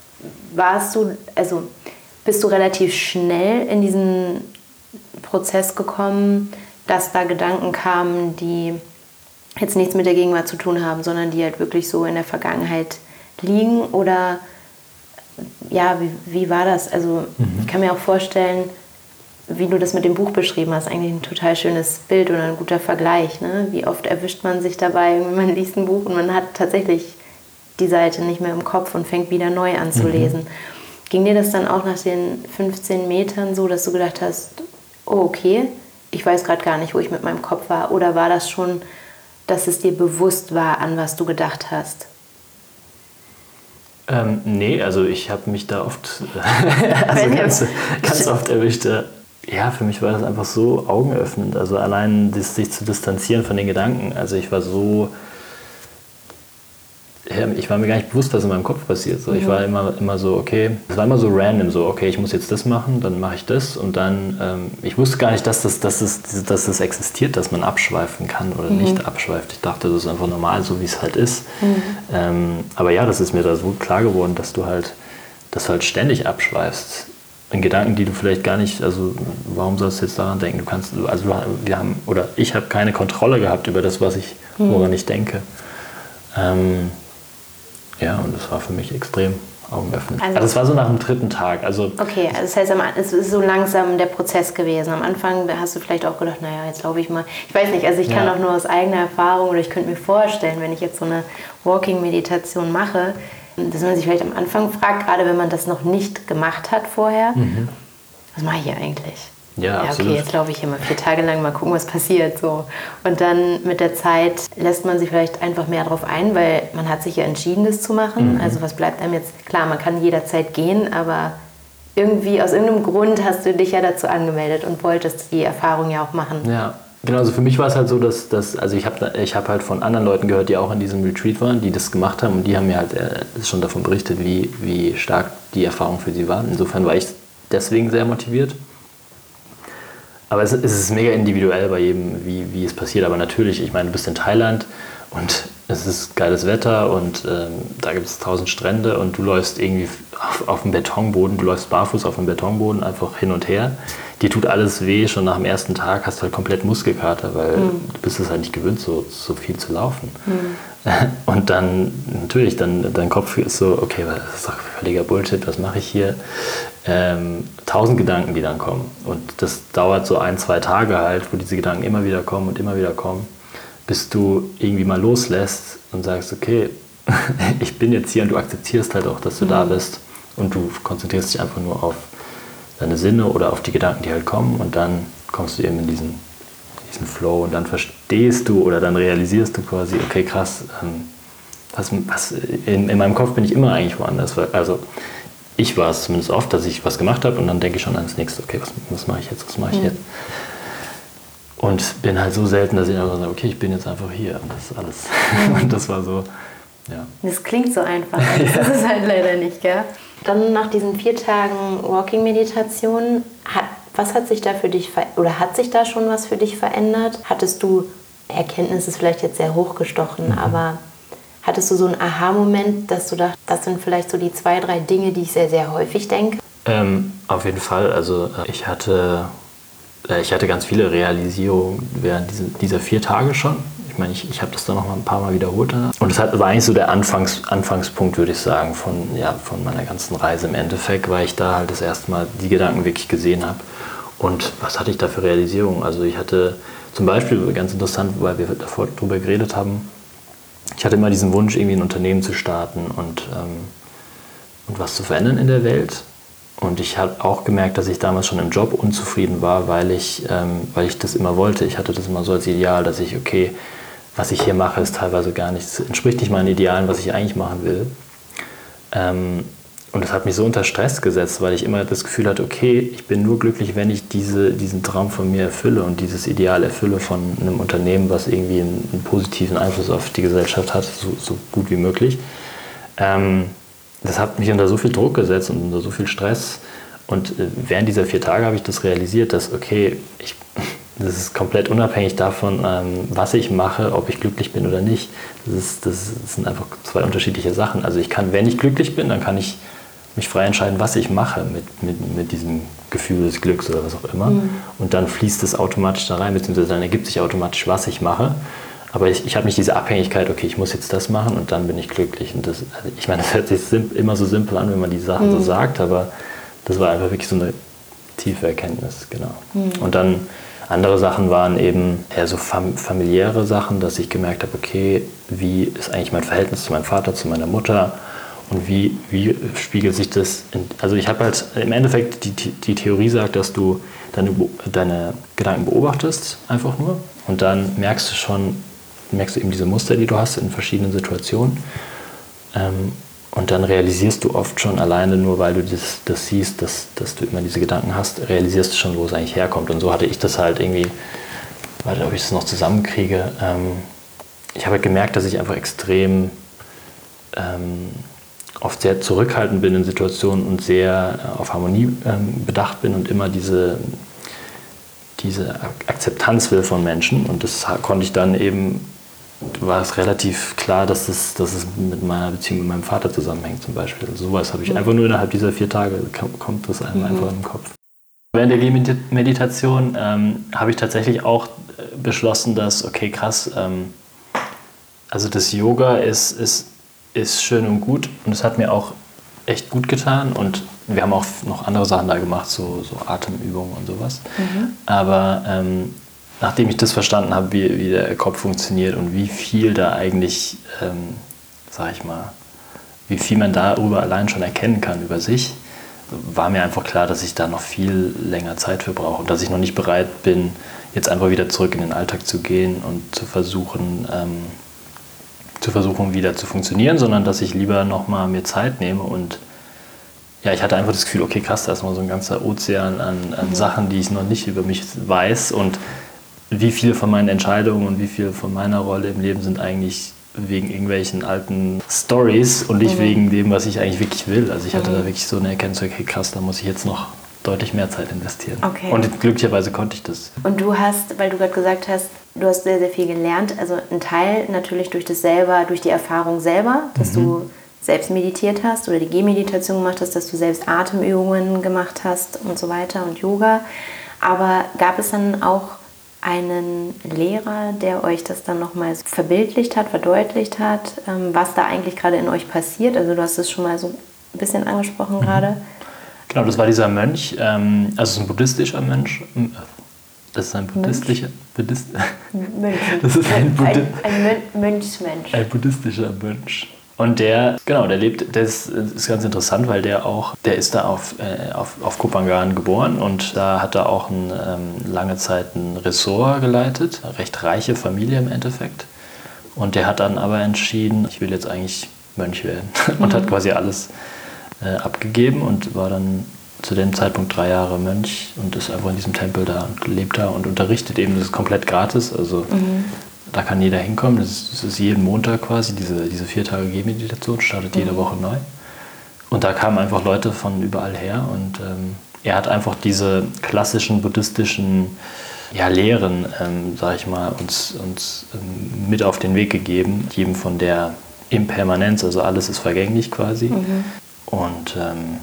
bist du relativ schnell in diesen Prozess gekommen, dass da Gedanken kamen, die jetzt nichts mit der Gegenwart zu tun haben, sondern die halt wirklich so in der Vergangenheit liegen? Oder ja, wie war das? Also ich kann mir auch vorstellen, wie du das mit dem Buch beschrieben hast, eigentlich ein total schönes Bild oder ein guter Vergleich. Ne? Wie oft erwischt man sich dabei, wenn man liest ein Buch und man hat tatsächlich die Seite nicht mehr im Kopf und fängt wieder neu an zu lesen. Ging dir das dann auch nach den 15 Metern so, dass du gedacht hast, oh okay, ich weiß gerade gar nicht, wo ich mit meinem Kopf war? Oder war das schon, dass es dir bewusst war, an was du gedacht hast? Nee, also ich habe mich da oft, ganz oft erwischt. Ja, für mich war das einfach so augenöffnend. Also allein sich zu distanzieren von den Gedanken. Also ich war so ich war mir gar nicht bewusst, was in meinem Kopf passiert. So, ich war immer so, okay, es war immer so random, so, okay, ich muss jetzt das machen, dann mache ich das und dann, ich wusste gar nicht, dass das existiert, dass man abschweifen kann oder nicht abschweift. Ich dachte, das ist einfach normal, so wie es halt ist. Aber ja, das ist mir da so klar geworden, dass du halt ständig abschweifst. In Gedanken, die du vielleicht gar nicht, also warum sollst du jetzt daran denken? Ich habe keine Kontrolle gehabt über das, woran ich denke. Ja, und das war für mich extrem augenöffnend. Also es war so nach dem 3. Tag. Okay, also das heißt, es ist so langsam der Prozess gewesen. Am Anfang hast du vielleicht auch gedacht, naja, jetzt laufe ich mal. Ich weiß nicht, also ich kann auch nur aus eigener Erfahrung oder ich könnte mir vorstellen, wenn ich jetzt so eine Walking-Meditation mache, dass man sich vielleicht am Anfang fragt, gerade wenn man das noch nicht gemacht hat vorher, was mache ich hier eigentlich? Ja, absolut. Okay, jetzt laufe ich hier mal 4 Tage lang, mal gucken, was passiert. So. Und dann mit der Zeit lässt man sich vielleicht einfach mehr darauf ein, weil man hat sich ja entschieden, das zu machen. Also was bleibt einem jetzt? Klar, man kann jederzeit gehen, aber irgendwie aus irgendeinem Grund hast du dich ja dazu angemeldet und wolltest die Erfahrung ja auch machen. Ja, genau. Also für mich war es halt so, dass also ich hab halt von anderen Leuten gehört, die auch in diesem Retreat waren, die das gemacht haben und die haben mir halt schon davon berichtet, wie stark die Erfahrung für sie war. Insofern war ich deswegen sehr motiviert. Aber es ist mega individuell bei jedem, wie es passiert. Aber natürlich, ich meine, du bist in Thailand und es ist geiles Wetter und da gibt es 1000 Strände und du läufst irgendwie auf dem Betonboden, du läufst barfuß auf dem Betonboden einfach hin und her. Dir tut alles weh, schon nach dem ersten Tag hast du halt komplett Muskelkater, weil du bist es halt nicht gewöhnt, so viel zu laufen. Und dann, natürlich, dein Kopf ist so, okay, das ist doch völliger Bullshit, was mache ich hier? 1000 Gedanken, die dann kommen. Und das dauert so 1-2 Tage halt, wo diese Gedanken immer wieder kommen, bis du irgendwie mal loslässt und sagst, okay, ich bin jetzt hier und du akzeptierst halt auch, dass du da bist und du konzentrierst dich einfach nur auf deine Sinne oder auf die Gedanken, die halt kommen und dann kommst du eben in diesen Flow und dann verstehst du oder dann realisierst du quasi, okay, krass, in meinem Kopf bin ich immer eigentlich woanders. Also ich war es zumindest oft, dass ich was gemacht habe und dann denke ich schon ans nächste, okay, was mache ich jetzt, Und bin halt so selten, dass ich einfach sage, okay, ich bin jetzt einfach hier und das ist alles. Und das war so, ja. Das klingt so einfach, das ist halt leider nicht, gell? Dann nach diesen 4 Tagen Walking-Meditation, was hat sich da für dich oder hat sich da schon was für dich verändert? Hattest du, Erkenntnis ist vielleicht jetzt sehr hochgestochen, aber hattest du so einen Aha-Moment, dass du dachtest, das sind vielleicht so die 2, 3 Dinge, die ich sehr, sehr häufig denke? Auf jeden Fall. Also ich hatte ganz viele Realisierungen während dieser 4 Tage schon. Ich meine, ich habe das dann noch mal ein paar Mal wiederholt. Und das war eigentlich so der Anfangspunkt, würde ich sagen, von meiner ganzen Reise im Endeffekt, weil ich da halt das erste Mal die Gedanken wirklich gesehen habe. Und was hatte ich da für Realisierungen? Also ich hatte zum Beispiel, ganz interessant, weil wir davor darüber geredet haben, ich hatte immer diesen Wunsch, irgendwie ein Unternehmen zu starten und was zu verändern in der Welt. Und ich habe auch gemerkt, dass ich damals schon im Job unzufrieden war, weil ich das immer wollte. Ich hatte das immer so als Ideal, dass ich, okay, was ich hier mache, ist teilweise gar nicht, entspricht nicht meinen Idealen, was ich eigentlich machen will. Und das hat mich so unter Stress gesetzt, weil ich immer das Gefühl hatte, okay, ich bin nur glücklich, wenn ich diesen Traum von mir erfülle und dieses Ideal erfülle von einem Unternehmen, was irgendwie einen positiven Einfluss auf die Gesellschaft hat, so gut wie möglich. Das hat mich unter so viel Druck gesetzt und unter so viel Stress. Und während dieser 4 Tage habe ich das realisiert, dass, okay, das ist komplett unabhängig davon, was ich mache, ob ich glücklich bin oder nicht. Das sind einfach 2 unterschiedliche Sachen. Also wenn ich glücklich bin, dann kann ich mich frei entscheiden, was ich mache mit diesem Gefühl des Glücks oder was auch immer. Und dann fließt es automatisch da rein, beziehungsweise dann ergibt sich automatisch, was ich mache. Aber ich habe nicht diese Abhängigkeit, okay, ich muss jetzt das machen und dann bin ich glücklich. Und ich meine, das hört sich immer so simpel an, wenn man die Sachen so sagt, aber das war einfach wirklich so eine tiefe Erkenntnis, genau. Und dann andere Sachen waren eben eher so familiäre Sachen, dass ich gemerkt habe, okay, wie ist eigentlich mein Verhältnis zu meinem Vater, zu meiner Mutter und wie spiegelt sich das also ich habe halt im Endeffekt, die Theorie sagt, dass du deine Gedanken beobachtest einfach nur und dann merkst du eben diese Muster, die du hast in verschiedenen Situationen. Und dann realisierst du oft schon alleine, nur weil du das siehst, dass du immer diese Gedanken hast, realisierst du schon, wo es eigentlich herkommt. Und so hatte ich das halt irgendwie, ob ich das noch zusammenkriege. Ich habe halt gemerkt, dass ich einfach extrem oft sehr zurückhaltend bin in Situationen und sehr auf Harmonie bedacht bin und immer diese Akzeptanz will von Menschen. Und das konnte ich dann eben, war es relativ klar, dass es mit meiner Beziehung mit meinem Vater zusammenhängt zum Beispiel. Also sowas habe ich einfach nur innerhalb dieser 4 Tage, kommt das einem einfach in den Kopf. Während der Gehmeditation habe ich tatsächlich auch beschlossen, dass, okay, krass, also das Yoga ist schön und gut und es hat mir auch echt gut getan und wir haben auch noch andere Sachen da gemacht, so Atemübungen und sowas. Aber nachdem ich das verstanden habe, wie der Kopf funktioniert und wie viel da eigentlich, sag ich mal, wie viel man darüber allein schon erkennen kann über sich, war mir einfach klar, dass ich da noch viel länger Zeit für brauche und dass ich noch nicht bereit bin, jetzt einfach wieder zurück in den Alltag zu gehen und zu versuchen wieder zu funktionieren, sondern dass ich lieber nochmal mir Zeit nehme. Und ja, ich hatte einfach das Gefühl, okay, krass, da ist mal so ein ganzer Ozean an Sachen, die ich noch nicht über mich weiß und wie viele von meinen Entscheidungen und wie viel von meiner Rolle im Leben sind eigentlich wegen irgendwelchen alten Stories und nicht wegen dem, was ich eigentlich wirklich will. Also ich hatte da wirklich so eine Erkenntnis, okay, krass, da muss ich jetzt noch deutlich mehr Zeit investieren. Okay. Und glücklicherweise konnte ich das. Und du hast, weil du gerade gesagt hast, du hast sehr, sehr viel gelernt, also ein Teil natürlich durch die Erfahrung selber, dass du selbst meditiert hast oder die Gehmeditation gemacht hast, dass du selbst Atemübungen gemacht hast und so weiter und Yoga. Aber gab es dann auch einen Lehrer, der euch das dann nochmal verbildlicht hat, verdeutlicht hat, was da eigentlich gerade in euch passiert? Also du hast es schon mal so ein bisschen angesprochen gerade. Genau, das war dieser Mönch, also es ist ein buddhistischer Mönch. Das ist ein buddhistischer Mönchsmensch. Ein buddhistischer Mönch. Und der lebt, das ist ganz interessant, weil der ist da auf Kopangan geboren und da hat er auch lange Zeit ein Ressort geleitet, eine recht reiche Familie im Endeffekt. Und der hat dann aber entschieden, ich will jetzt eigentlich Mönch werden und hat quasi alles abgegeben und war dann zu dem Zeitpunkt 3 Jahre Mönch und ist einfach in diesem Tempel da und lebt da und unterrichtet eben, das ist komplett gratis, also da kann jeder hinkommen, das ist jeden Montag quasi, diese 4 Tage Gehmeditation startet jede Woche neu und da kamen einfach Leute von überall her und er hat einfach diese klassischen buddhistischen Lehren, sag ich mal, uns mit auf den Weg gegeben, jedem von der Impermanenz, also alles ist vergänglich quasi und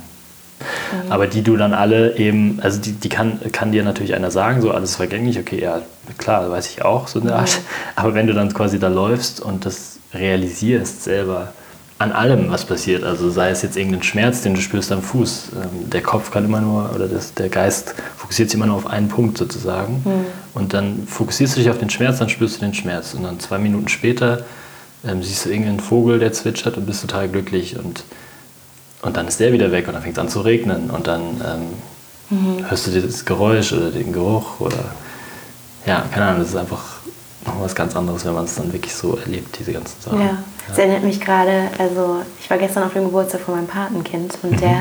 aber die du dann alle eben, also die kann dir natürlich einer sagen, so alles ist vergänglich, okay, ja, klar, weiß ich auch, so eine Art. Aber wenn du dann quasi da läufst und das realisierst selber an allem, was passiert, also sei es jetzt irgendein Schmerz, den du spürst am Fuß, der Kopf kann immer nur, oder der Geist fokussiert sich immer nur auf einen Punkt sozusagen und dann fokussierst du dich auf den Schmerz, dann spürst du den Schmerz und dann 2 Minuten später siehst du irgendeinen Vogel, der zwitschert und bist total glücklich und dann ist der wieder weg und dann fängt es an zu regnen und dann hörst du das Geräusch oder den Geruch oder ja, keine Ahnung, das ist einfach noch was ganz anderes, wenn man es dann wirklich so erlebt, diese ganzen Sachen. Ja, es erinnert mich gerade, also ich war gestern auf dem Geburtstag von meinem Patenkind und der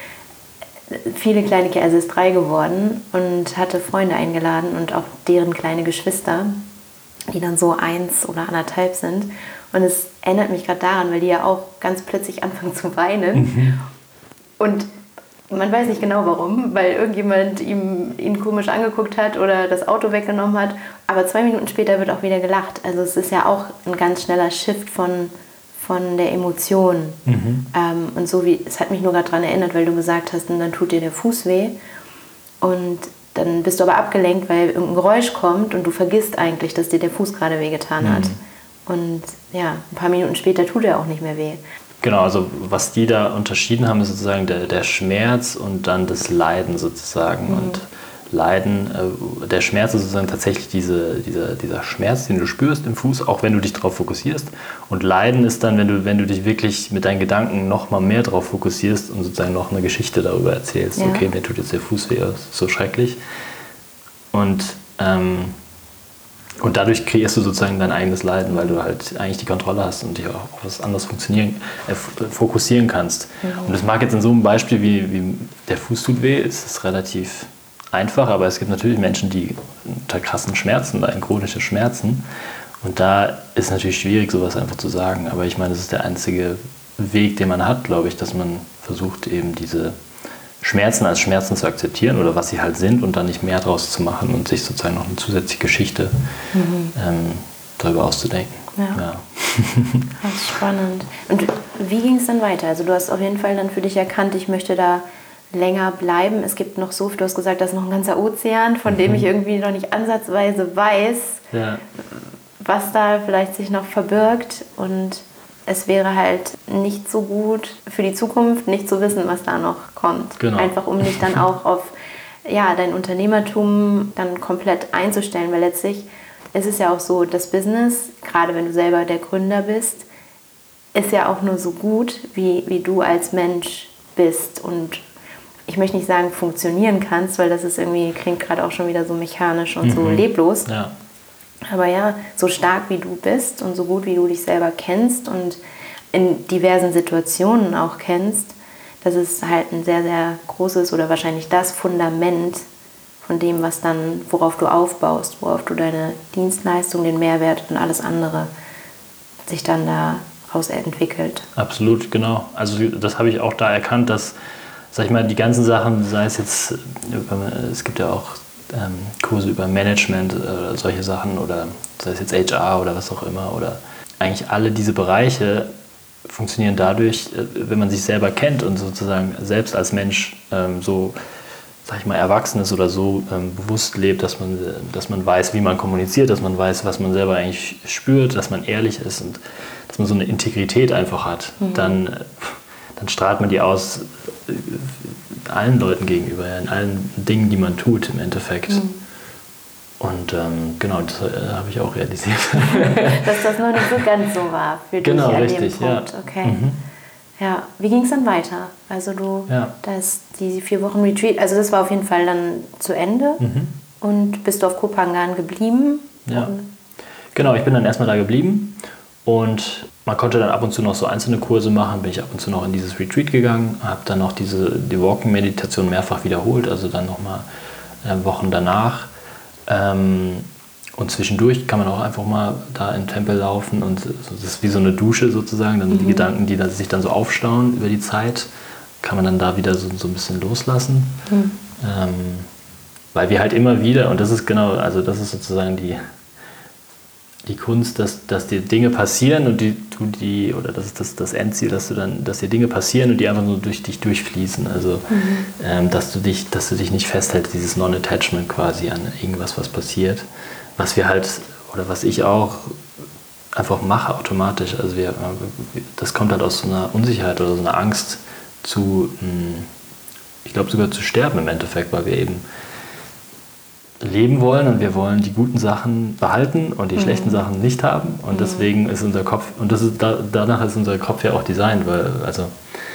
viele kleine Kinder, also ist 3 geworden und hatte Freunde eingeladen und auch deren kleine Geschwister, die dann so 1 oder 1,5 sind. Und es erinnert mich gerade daran, weil die ja auch ganz plötzlich anfangen zu weinen. Und man weiß nicht genau warum, weil irgendjemand ihn komisch angeguckt hat oder das Auto weggenommen hat. Aber 2 Minuten später wird auch wieder gelacht. Also es ist ja auch ein ganz schneller Shift von der Emotion. Und so wie, es hat mich nur gerade daran erinnert, weil du gesagt hast, und dann tut dir der Fuß weh. Und dann bist du aber abgelenkt, weil irgendein Geräusch kommt und du vergisst eigentlich, dass dir der Fuß gerade wehgetan hat. Und ja, ein paar Minuten später tut er auch nicht mehr weh. Genau, also was die da unterschieden haben, ist sozusagen der Schmerz und dann das Leiden sozusagen. Und Leiden, der Schmerz ist sozusagen tatsächlich dieser Schmerz, den du spürst im Fuß, auch wenn du dich darauf fokussierst. Und Leiden ist dann, wenn du dich wirklich mit deinen Gedanken noch mal mehr darauf fokussierst und sozusagen noch eine Geschichte darüber erzählst. Ja. Okay, mir tut jetzt der Fuß weh, das ist so schrecklich. Und dadurch kreierst du sozusagen dein eigenes Leiden, weil du halt eigentlich die Kontrolle hast und dich auch auf was anderes fokussieren kannst. Und das mag jetzt in so einem Beispiel wie der Fuß tut weh, ist es relativ einfach, aber es gibt natürlich Menschen, die unter krassen Schmerzen, in chronische Schmerzen. Und da ist es natürlich schwierig, sowas einfach zu sagen. Aber ich meine, das ist der einzige Weg, den man hat, glaube ich, dass man versucht, eben diese Schmerzen als Schmerzen zu akzeptieren oder was sie halt sind und dann nicht mehr draus zu machen und sich sozusagen noch eine zusätzliche Geschichte darüber auszudenken. Ja. Das ist spannend. Und wie ging es dann weiter? Also du hast auf jeden Fall dann für dich erkannt, ich möchte da länger bleiben. Es gibt noch so viel, du hast gesagt, das ist noch ein ganzer Ozean, von dem ich irgendwie noch nicht ansatzweise weiß, was da vielleicht sich noch verbirgt. Und es wäre halt nicht so gut für die Zukunft, nicht zu wissen, was da noch kommt. Genau. Einfach um dich dann auch auf dein Unternehmertum dann komplett einzustellen, weil letztlich ist es ja auch so, das Business, gerade wenn du selber der Gründer bist, ist ja auch nur so gut, wie du als Mensch bist und ich möchte nicht sagen funktionieren kannst, weil das ist irgendwie, klingt gerade auch schon wieder so mechanisch und so leblos. Ja. Aber ja, so stark wie du bist und so gut wie du dich selber kennst und in diversen Situationen auch kennst, das ist halt ein sehr, sehr großes oder wahrscheinlich das Fundament von dem, was dann, worauf du aufbaust, worauf du deine Dienstleistung, den Mehrwert und alles andere sich dann daraus entwickelt. Absolut, genau. Also das habe ich auch da erkannt, dass, sag ich mal, die ganzen Sachen, sei es jetzt, es gibt ja auch Kurse über Management, solche Sachen oder sei es jetzt HR oder was auch immer oder eigentlich alle diese Bereiche funktionieren dadurch, wenn man sich selber kennt und sozusagen selbst als Mensch so, sag ich mal, erwachsen ist oder so bewusst lebt, dass man weiß, wie man kommuniziert, dass man weiß, was man selber eigentlich spürt, dass man ehrlich ist und dass man so eine Integrität einfach hat, dann strahlt man die aus allen Leuten gegenüber, in allen Dingen, die man tut im Endeffekt. Und genau, das habe ich auch realisiert. Dass das noch nicht so ganz so war für dich an richtig, dem Punkt. Ja. Okay. Ja, wie ging es dann weiter? Also da ist die 4 Wochen Retreat, also das war auf jeden Fall dann zu Ende und bist du auf Koh Phangan geblieben? Ja, genau, ich bin dann erstmal da geblieben und man konnte dann ab und zu noch so einzelne Kurse machen, bin ich ab und zu noch in dieses Retreat gegangen, habe dann noch die Walking-Meditation mehrfach wiederholt, also dann nochmal Wochen danach. Und zwischendurch kann man auch einfach mal da im Tempel laufen und das ist wie so eine Dusche sozusagen, dann die Gedanken, die sich dann so aufstauen über die Zeit, kann man dann da wieder so ein bisschen loslassen. Weil wir halt immer wieder, und das ist genau, also das ist sozusagen die Kunst, dass dir Dinge passieren und oder das ist das Endziel, dass dir Dinge passieren und die einfach nur durch dich durchfließen. Also dass du dich nicht festhältst, dieses Non-Attachment quasi an irgendwas, was passiert. Was wir halt, oder was ich auch einfach mache automatisch. Also das kommt halt aus so einer Unsicherheit oder so einer Angst ich glaube sogar zu sterben im Endeffekt, weil wir eben leben wollen und wir wollen die guten Sachen behalten und die schlechten Sachen nicht haben und deswegen ist unser Kopf, und danach ist unser Kopf ja auch designt, weil also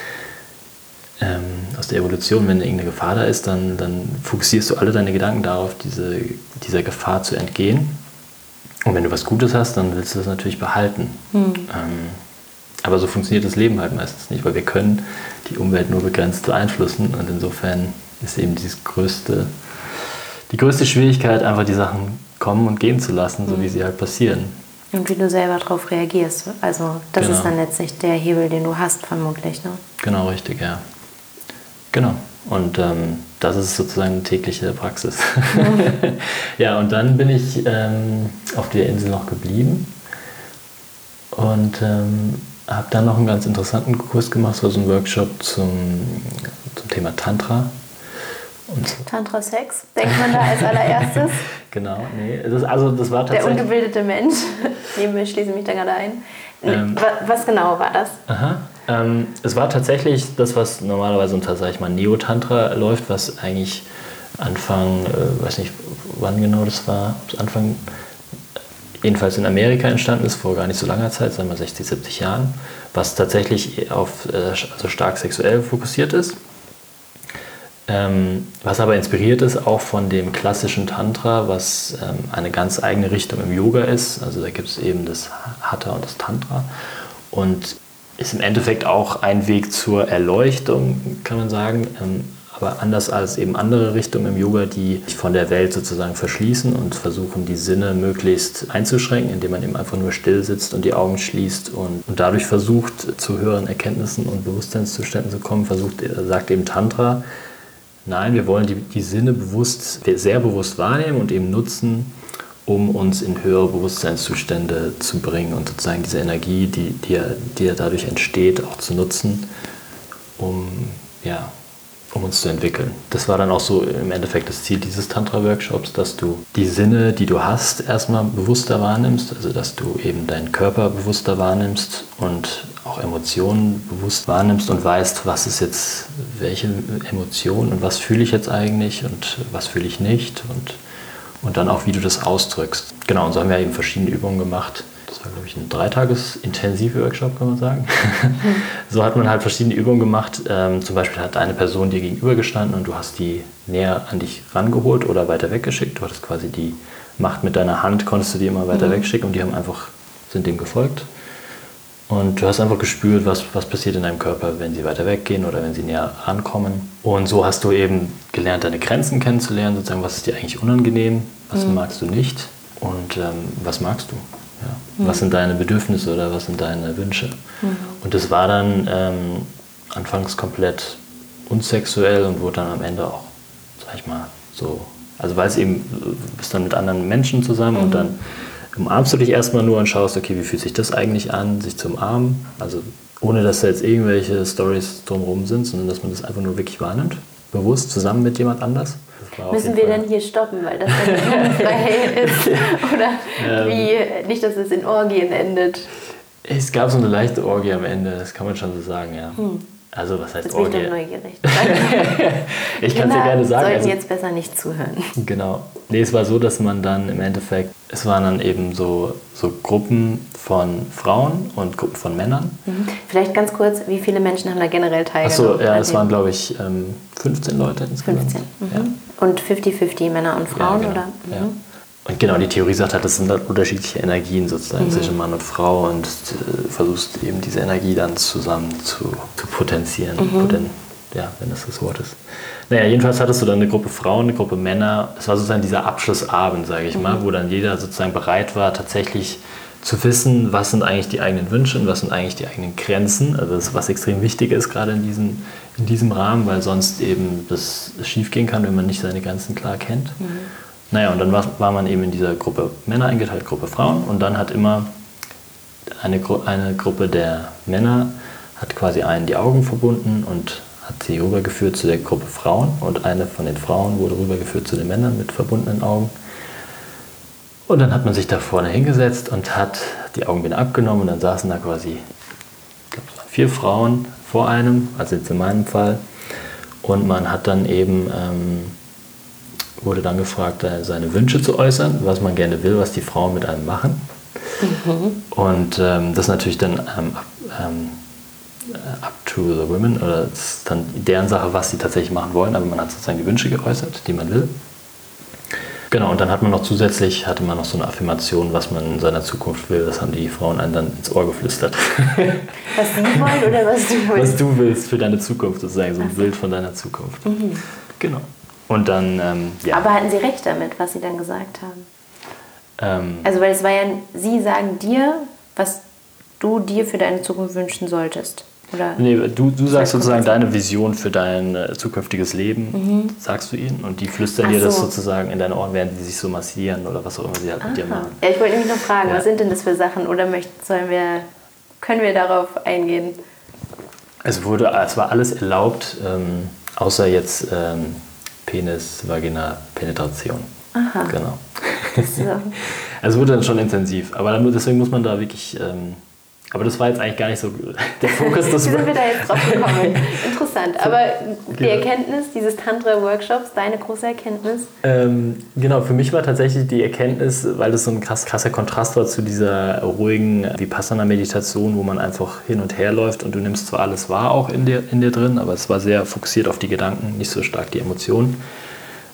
aus der Evolution, wenn irgendeine Gefahr da ist, dann fokussierst du alle deine Gedanken darauf, dieser Gefahr zu entgehen und wenn du was Gutes hast, dann willst du das natürlich behalten. Aber so funktioniert das Leben halt meistens nicht, weil wir können die Umwelt nur begrenzt beeinflussen und insofern ist eben die größte Schwierigkeit, einfach die Sachen kommen und gehen zu lassen, so wie sie halt passieren. Und wie du selber darauf reagierst. Also das ist dann letztlich der Hebel, den du hast, vermutlich. Ne? Genau, richtig, ja. Genau. Und das ist sozusagen eine tägliche Praxis. Ja, und dann bin ich auf der Insel noch geblieben und habe dann noch einen ganz interessanten Kurs gemacht, so ein Workshop zum Thema Tantra. Tantra-Sex, denkt man da als allererstes? Genau, nee. Das war tatsächlich... Der ungebildete Mensch. Ich schließe mich da gerade ein. Was genau war das? Es war tatsächlich das, was normalerweise unter, sag ich mal, Neo-Tantra läuft, was eigentlich Anfang, weiß nicht, wann genau das war, Anfang, jedenfalls in Amerika entstanden ist, vor gar nicht so langer Zeit, sagen wir 60, 70 Jahren, was tatsächlich auf also stark sexuell fokussiert ist. Was aber inspiriert ist auch von dem klassischen Tantra, was eine ganz eigene Richtung im Yoga ist. Also da gibt es eben das Hatha und das Tantra und ist im Endeffekt auch ein Weg zur Erleuchtung, kann man sagen, aber anders als eben andere Richtungen im Yoga, die sich von der Welt sozusagen verschließen und versuchen, die Sinne möglichst einzuschränken, indem man eben einfach nur still sitzt und die Augen schließt und dadurch versucht, zu höheren Erkenntnissen und Bewusstseinszuständen zu kommen, sagt eben Tantra, nein, wir wollen die Sinne sehr bewusst wahrnehmen und eben nutzen, um uns in höhere Bewusstseinszustände zu bringen und sozusagen diese Energie, die ja dadurch entsteht, auch zu nutzen, um uns zu entwickeln. Das war dann auch so im Endeffekt das Ziel dieses Tantra-Workshops, dass du die Sinne, die du hast, erstmal bewusster wahrnimmst, also dass du eben deinen Körper bewusster wahrnimmst und auch Emotionen bewusst wahrnimmst und weißt, was ist jetzt welche Emotion und was fühle ich jetzt eigentlich und was fühle ich nicht und dann auch, wie du das ausdrückst. Genau, und so haben wir eben verschiedene Übungen gemacht. Das war, glaube ich, ein 3-Tages-Intensiv-Workshop, kann man sagen. So hat man halt verschiedene Übungen gemacht. Zum Beispiel hat eine Person dir gegenüber gestanden und du hast die näher an dich rangeholt oder weiter weggeschickt. Du hattest quasi die Macht mit deiner Hand, konntest du die immer weiter wegschicken und die sind dem gefolgt. Und du hast einfach gespürt, was passiert in deinem Körper, wenn sie weiter weggehen oder wenn sie näher rankommen. Und so hast du eben gelernt, deine Grenzen kennenzulernen, sozusagen, was ist dir eigentlich unangenehm, was magst du nicht und was magst du. Ja. Was sind deine Bedürfnisse oder was sind deine Wünsche? Und das war dann anfangs komplett unsexuell und wurde dann am Ende auch, sag ich mal, so, also weil es eben, du bist dann mit anderen Menschen zusammen und dann umarmst du dich erstmal nur und schaust, okay, wie fühlt sich das eigentlich an, sich zu umarmen, also ohne dass da jetzt irgendwelche Storys drumherum sind, sondern dass man das einfach nur wirklich wahrnimmt, bewusst, zusammen mit jemand anders. Müssen wir denn hier stoppen, weil das dann jugendfrei ist? Oder nicht, dass es in Orgien endet? Es gab so eine leichte Orgie am Ende, das kann man schon so sagen, ja. Also was heißt jetzt Orgie? Bin ich neugierig. Ich kann es dir gerne sagen. Sollten jetzt besser nicht zuhören. Genau. Nee, es war so, dass man dann im Endeffekt, es waren dann eben so Gruppen von Frauen und Gruppen von Männern. Vielleicht ganz kurz, wie viele Menschen haben da generell teilgenommen? Achso, ja, es waren, glaube ich, 15 Leute insgesamt. 15. Ja. Und 50-50 Männer und Frauen, ja, genau. oder? Ja. Und genau, die Theorie sagt halt, das sind halt unterschiedliche Energien sozusagen zwischen Mann und Frau und versuchst eben diese Energie dann zusammen zu potenzieren, wenn das Wort ist. Naja, jedenfalls hattest du dann eine Gruppe Frauen, eine Gruppe Männer. Es war sozusagen dieser Abschlussabend, sage ich mal, wo dann jeder sozusagen bereit war, tatsächlich zu wissen, was sind eigentlich die eigenen Wünsche und was sind eigentlich die eigenen Grenzen. Also das, was extrem wichtig ist, gerade in diesem Rahmen, weil sonst eben das schief gehen kann, wenn man nicht seine Grenzen klar kennt. Naja, und dann war man eben in dieser Gruppe Männer eingeteilt, Gruppe Frauen. Und dann hat immer eine Gruppe der Männer hat quasi einen die Augen verbunden und hat sie rübergeführt zu der Gruppe Frauen. Und eine von den Frauen wurde rübergeführt zu den Männern mit verbundenen Augen. Und dann hat man sich da vorne hingesetzt und hat die Augen wieder abgenommen. Und dann saßen da quasi, ich glaube, es waren 4 Frauen vor einem, also jetzt in meinem Fall. Und man hat dann eben... wurde dann gefragt, seine Wünsche zu äußern, was man gerne will, was die Frauen mit einem machen. Und das ist natürlich dann up to the women, oder das ist dann deren Sache, was sie tatsächlich machen wollen, aber man hat sozusagen die Wünsche geäußert, die man will. Genau, und dann hatte man noch so eine Affirmation, was man in seiner Zukunft will. Das haben die Frauen einem dann ins Ohr geflüstert. Was sie wollen oder was du willst? Was du willst für deine Zukunft, sozusagen, so ein Bild von deiner Zukunft. Genau. Und dann, Aber hatten Sie recht damit, was Sie dann gesagt haben? Also, weil es war ja, Sie sagen dir, was du dir für deine Zukunft wünschen solltest. Oder? Nee, du sagst sozusagen deine Vision für dein zukünftiges Leben, sagst du ihnen, und die flüstern dir das sozusagen in deine Ohren, während die sich so massieren oder was auch immer sie halt mit dir machen. Ja, ich wollte nämlich noch fragen, was sind denn das für Sachen, oder können wir darauf eingehen? Es war alles erlaubt, außer jetzt Penis, Vagina, Penetration. Aha. Genau. So. Also wurde dann schon intensiv, aber deswegen muss man da wirklich... aber das war jetzt eigentlich gar nicht so der Fokus. Wie sind wir da jetzt drauf gekommen? Interessant. Aber die Erkenntnis dieses Tantra-Workshops, deine große Erkenntnis? Genau, für mich war tatsächlich die Erkenntnis, weil das so ein krasser Kontrast war zu dieser ruhigen Vipassana-Meditation, wo man einfach hin und her läuft und du nimmst zwar alles wahr auch in dir drin, aber es war sehr fokussiert auf die Gedanken, nicht so stark die Emotionen.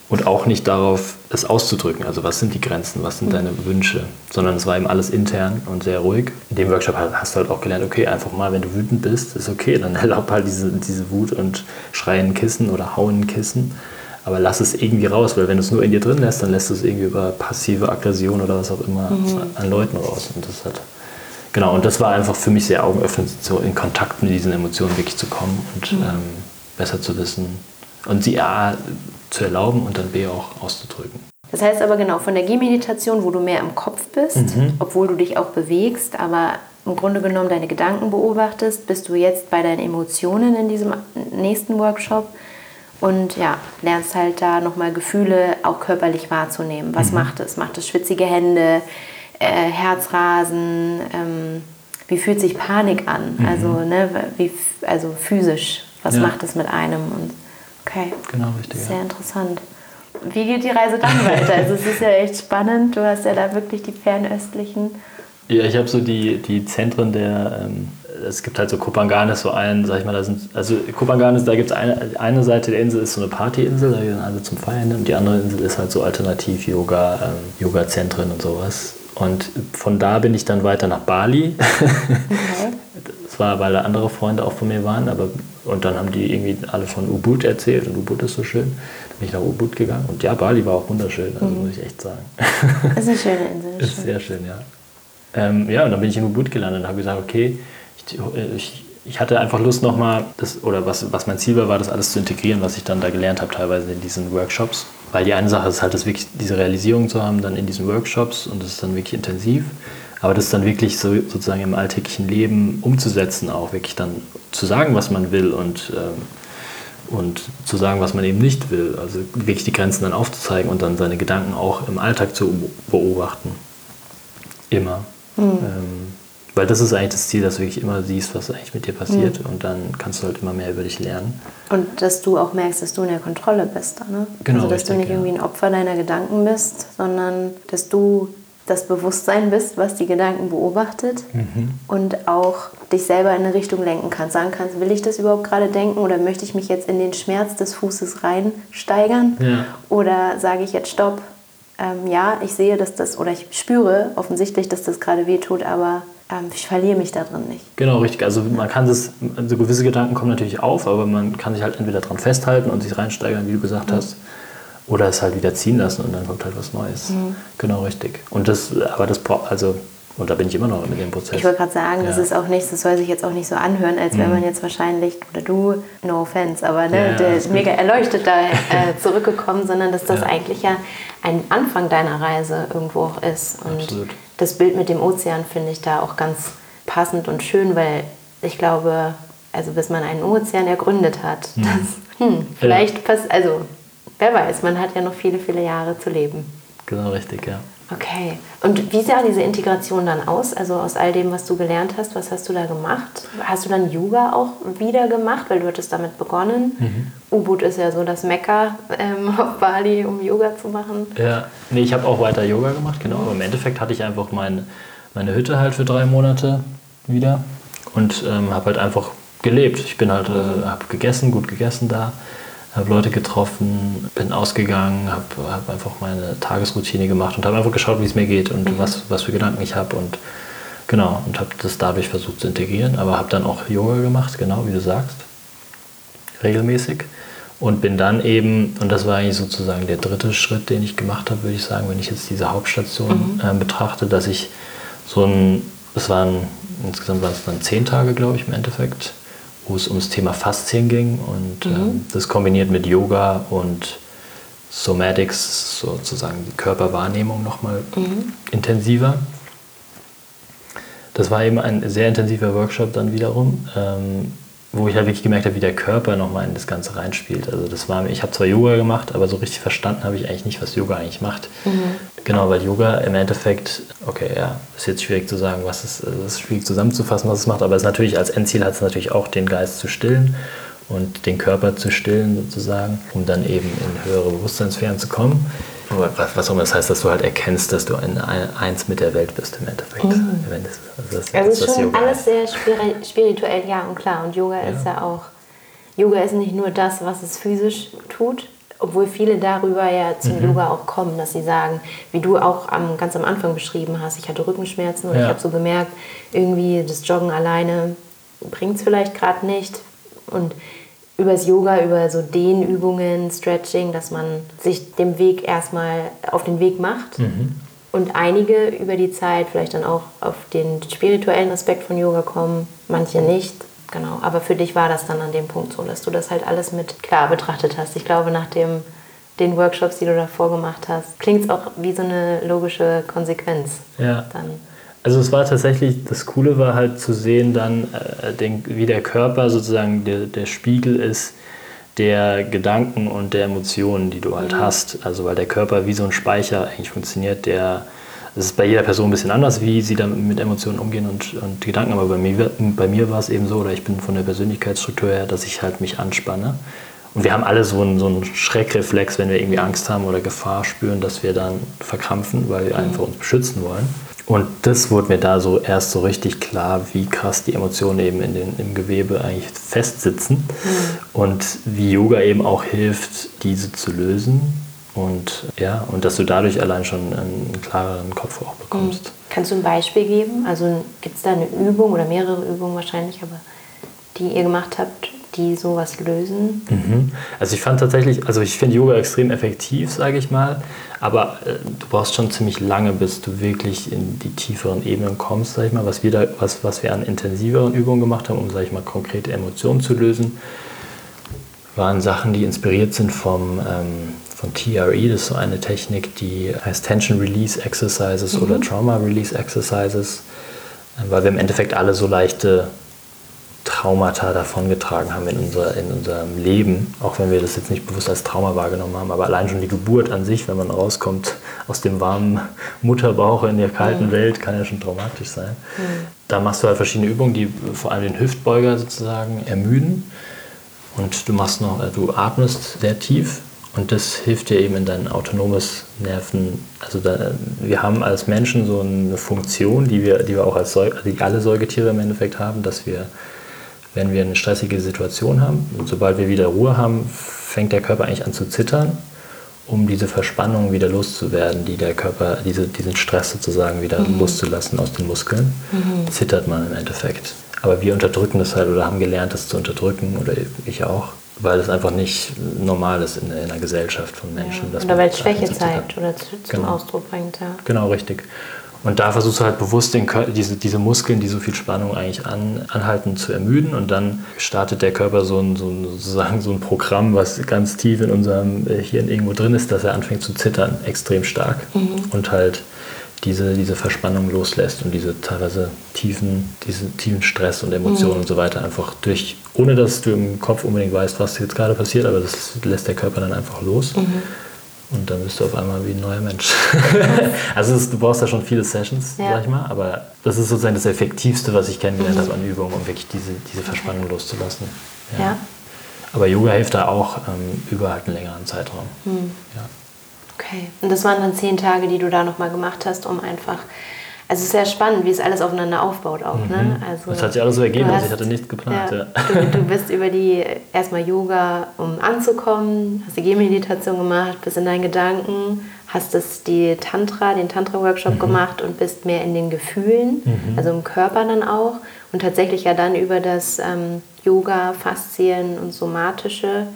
Und auch nicht darauf, es auszudrücken. Also was sind die Grenzen, was sind deine Wünsche? Sondern es war eben alles intern und sehr ruhig. In dem Workshop hast du halt auch gelernt, okay, einfach mal, wenn du wütend bist, ist okay. Dann erlaub halt diese Wut und schrei in ein Kissen oder hau in ein Kissen. Aber lass es irgendwie raus, weil wenn du es nur in dir drin lässt, dann lässt du es irgendwie über passive Aggression oder was auch immer an Leuten raus. Und das hat, genau, und das war einfach für mich sehr augenöffnend, so in Kontakt mit diesen Emotionen wirklich zu kommen und besser zu wissen und sie A zu erlauben und dann B auch auszudrücken. Das heißt aber genau, von der Gehmeditation, wo du mehr im Kopf bist, obwohl du dich auch bewegst, aber im Grunde genommen deine Gedanken beobachtest, bist du jetzt bei deinen Emotionen in diesem nächsten Workshop und ja, lernst halt da nochmal Gefühle auch körperlich wahrzunehmen. Was macht es? Macht es schwitzige Hände, Herzrasen? Wie fühlt sich Panik an? Also physisch, was macht es mit einem? Und okay, genau, richtig. Sehr interessant. Wie geht die Reise dann weiter? Also es ist ja echt spannend. Du hast ja da wirklich die fernöstlichen. Ja, ich habe so die Zentren der, es gibt halt so Kopangan ist so ein, sag ich mal, Kopangan ist, da gibt es eine Seite der Insel ist so eine Partyinsel, da gehen alle zum Feiern und die andere Insel ist halt so Alternativ-Yoga, Yoga-Zentren und sowas. Und von da bin ich dann weiter nach Bali. Okay. Das war, weil da andere Freunde auch von mir waren, und dann haben die irgendwie alle von Ubud erzählt und Ubud ist so schön. Dann bin ich nach Ubud gegangen und ja, Bali war auch wunderschön, also muss ich echt sagen. Das ist eine schöne Insel. Ist sehr schön, ja. Und dann bin ich in Ubud gelandet und habe gesagt, okay, ich hatte einfach Lust nochmal, was mein Ziel war, das alles zu integrieren, was ich dann da gelernt habe, teilweise in diesen Workshops. Weil die eine Sache ist halt, wirklich diese Realisierung zu haben, dann in diesen Workshops und das ist dann wirklich intensiv. Aber das dann wirklich so, sozusagen im alltäglichen Leben umzusetzen, auch wirklich dann zu sagen, was man will und zu sagen, was man eben nicht will. Also wirklich die Grenzen dann aufzuzeigen und dann seine Gedanken auch im Alltag zu beobachten. Immer. Weil das ist eigentlich das Ziel, dass du wirklich immer siehst, was eigentlich mit dir passiert und dann kannst du halt immer mehr über dich lernen. Und dass du auch merkst, dass du in der Kontrolle bist. Ne? Genau, also dass richtig, du nicht irgendwie ein Opfer deiner Gedanken bist, sondern dass du das Bewusstsein bist, was die Gedanken beobachtet und auch dich selber in eine Richtung lenken kannst. Sagen kannst, will ich das überhaupt gerade denken oder möchte ich mich jetzt in den Schmerz des Fußes reinsteigern? Ja. Oder sage ich jetzt Stopp, ja, ich sehe, dass das, oder ich spüre offensichtlich, dass das gerade wehtut, aber ich verliere mich da drin nicht. Genau, richtig. Also man kann also gewisse Gedanken kommen natürlich auf, aber man kann sich halt entweder dran festhalten und sich reinsteigern, wie du gesagt hast, oder es halt wieder ziehen lassen und dann kommt halt was Neues. Genau, richtig. Und und da bin ich immer noch mit dem Prozess. Ich wollte gerade sagen, das ist auch nichts, das soll sich jetzt auch nicht so anhören, als wenn man jetzt wahrscheinlich, oder du, no offense, aber der ist mega erleuchtet da zurückgekommen, sondern dass das eigentlich ja ein Anfang deiner Reise irgendwo auch ist. Und absolut. Das Bild mit dem Ozean finde ich da auch ganz passend und schön, weil ich glaube, also bis man einen Ozean ergründet hat, vielleicht also wer weiß, man hat ja noch viele, viele Jahre zu leben. Genau, richtig, ja. Okay. Und wie sah diese Integration dann aus? Also aus all dem, was du gelernt hast, was hast du da gemacht? Hast du dann Yoga auch wieder gemacht, weil du hattest damit begonnen? Ubud ist ja so das Mekka auf Bali, um Yoga zu machen. Ja, nee, ich habe auch weiter Yoga gemacht, genau. Aber im Endeffekt hatte ich einfach meine Hütte halt für 3 Monate wieder und habe halt einfach gelebt. Ich bin halt, habe gegessen, gut gegessen da. Habe Leute getroffen, bin ausgegangen, habe einfach meine Tagesroutine gemacht und habe einfach geschaut, wie es mir geht und was für Gedanken ich habe und genau, und habe das dadurch versucht zu integrieren, aber habe dann auch Yoga gemacht, genau wie du sagst, regelmäßig und bin dann eben, und das war eigentlich sozusagen der 3. Schritt, den ich gemacht habe, würde ich sagen, wenn ich jetzt diese Hauptstation betrachte, dass ich insgesamt waren es dann 10 Tage, glaube ich, im Endeffekt, wo es ums Thema Faszien ging und das kombiniert mit Yoga und Somatics, sozusagen die Körperwahrnehmung nochmal intensiver. Das war eben ein sehr intensiver Workshop dann wiederum, wo ich halt wirklich gemerkt habe, wie der Körper nochmal in das Ganze reinspielt. Also ich habe zwar Yoga gemacht, aber so richtig verstanden habe ich eigentlich nicht, was Yoga eigentlich macht. Genau, weil Yoga im Endeffekt, okay, ja, ist jetzt schwierig zu sagen, es ist schwierig zusammenzufassen, was es macht, aber es natürlich als Endziel hat es natürlich auch, den Geist zu stillen und den Körper zu stillen sozusagen, um dann eben in höhere Bewusstseinssphären zu kommen. Was auch immer das heißt, dass du halt erkennst, dass du eins mit der Welt bist im Endeffekt. Das ist schon alles sehr spirituell, ja und klar. Und Yoga ist ja auch, Yoga ist nicht nur das, was es physisch tut, obwohl viele darüber ja zum Yoga auch kommen, dass sie sagen, wie du auch ganz am Anfang beschrieben hast, ich hatte Rückenschmerzen und ich habe so gemerkt, irgendwie das Joggen alleine bringt es vielleicht gerade nicht. Und übers Yoga, über so Dehnübungen, Stretching, dass man sich dem Weg erstmal auf den Weg macht. Und einige über die Zeit vielleicht dann auch auf den spirituellen Aspekt von Yoga kommen, manche nicht. Genau, aber für dich war das dann an dem Punkt so, dass du das halt alles mit klar betrachtet hast. Ich glaube, nach den Workshops, die du davor gemacht hast, klingt es auch wie so eine logische Konsequenz. Ja. Dann. Also es war tatsächlich, das Coole war halt zu sehen dann, wie der Körper sozusagen der Spiegel ist der Gedanken und der Emotionen, die du halt hast. Also weil der Körper wie so ein Speicher eigentlich funktioniert, es ist bei jeder Person ein bisschen anders, wie sie dann mit Emotionen umgehen und Gedanken, aber bei mir war es eben so, oder ich bin von der Persönlichkeitsstruktur her, dass ich halt mich anspanne. Und wir haben alle so einen Schreckreflex, wenn wir irgendwie Angst haben oder Gefahr spüren, dass wir dann verkrampfen, weil wir einfach uns beschützen wollen. Und das wurde mir da erst so richtig klar, wie krass die Emotionen eben im Gewebe eigentlich festsitzen und wie Yoga eben auch hilft, diese zu lösen. Und dass du dadurch allein schon einen klareren Kopf auch bekommst. Kannst du ein Beispiel geben? Also gibt es da eine Übung oder mehrere Übungen wahrscheinlich, aber die ihr gemacht habt, die sowas lösen? Also ich finde Yoga extrem effektiv, sage ich mal, aber du brauchst schon ziemlich lange, bis du wirklich in die tieferen Ebenen kommst, sage ich mal, was wir an intensiveren Übungen gemacht haben, um, sage ich mal, konkrete Emotionen zu lösen, waren Sachen, die inspiriert sind von TRE, das ist so eine Technik, die heißt Tension Release Exercises oder Trauma Release Exercises, weil wir im Endeffekt alle so leichte Traumata davongetragen haben in unserem Leben, auch wenn wir das jetzt nicht bewusst als Trauma wahrgenommen haben, aber allein schon die Geburt an sich, wenn man rauskommt aus dem warmen Mutterbauch in der kalten Welt, kann ja schon traumatisch sein. Da machst du halt verschiedene Übungen, die vor allem den Hüftbeuger sozusagen ermüden und du atmest sehr tief. Und das hilft dir eben in dein autonomes Nerven. Also wir haben als Menschen so eine Funktion, die wir auch die alle Säugetiere im Endeffekt haben, dass wir, wenn wir eine stressige Situation haben, und sobald wir wieder Ruhe haben, fängt der Körper eigentlich an zu zittern, um diese Verspannung wieder loszuwerden, die der Körper, diesen Stress sozusagen wieder loszulassen aus den Muskeln. Zittert man im Endeffekt. Aber wir unterdrücken das halt oder haben gelernt, das zu unterdrücken, oder ich auch. Weil es einfach nicht normal ist in einer Gesellschaft von Menschen. Ja. Oder weil es Schwäche zeigt oder zum Ausdruck bringt. Ja. Genau, richtig. Und da versuchst du halt bewusst diese Muskeln, die so viel Spannung eigentlich anhalten, zu ermüden. Und dann startet der Körper sozusagen so ein Programm, was ganz tief in unserem Hirn irgendwo drin ist, dass er anfängt zu zittern, extrem stark. Und halt diese Verspannung loslässt und diese teilweise tiefen Stress und Emotionen und so weiter einfach ohne dass du im Kopf unbedingt weißt, was jetzt gerade passiert, aber das lässt der Körper dann einfach los. Und dann bist du auf einmal wie ein neuer Mensch. Also du brauchst da schon viele Sessions, sag ich mal, aber das ist sozusagen das Effektivste, was ich kennengelernt habe an Übungen, um wirklich diese Verspannung loszulassen. Ja. Aber Yoga hilft da auch über halt einen längeren Zeitraum. Ja. Okay, und das waren dann 10 Tage, die du da nochmal gemacht hast, um einfach... Also es ist sehr spannend, wie es alles aufeinander aufbaut auch. Ne? Also, das hat sich alles so ergeben, ich hatte nichts geplant. Ja. Du bist über erstmal Yoga, um anzukommen, hast die Gehmeditation gemacht, bist in deinen Gedanken, hast den Tantra-Workshop gemacht und bist mehr in den Gefühlen, also im Körper dann auch. Und tatsächlich ja dann über das Yoga, Faszien und Somatische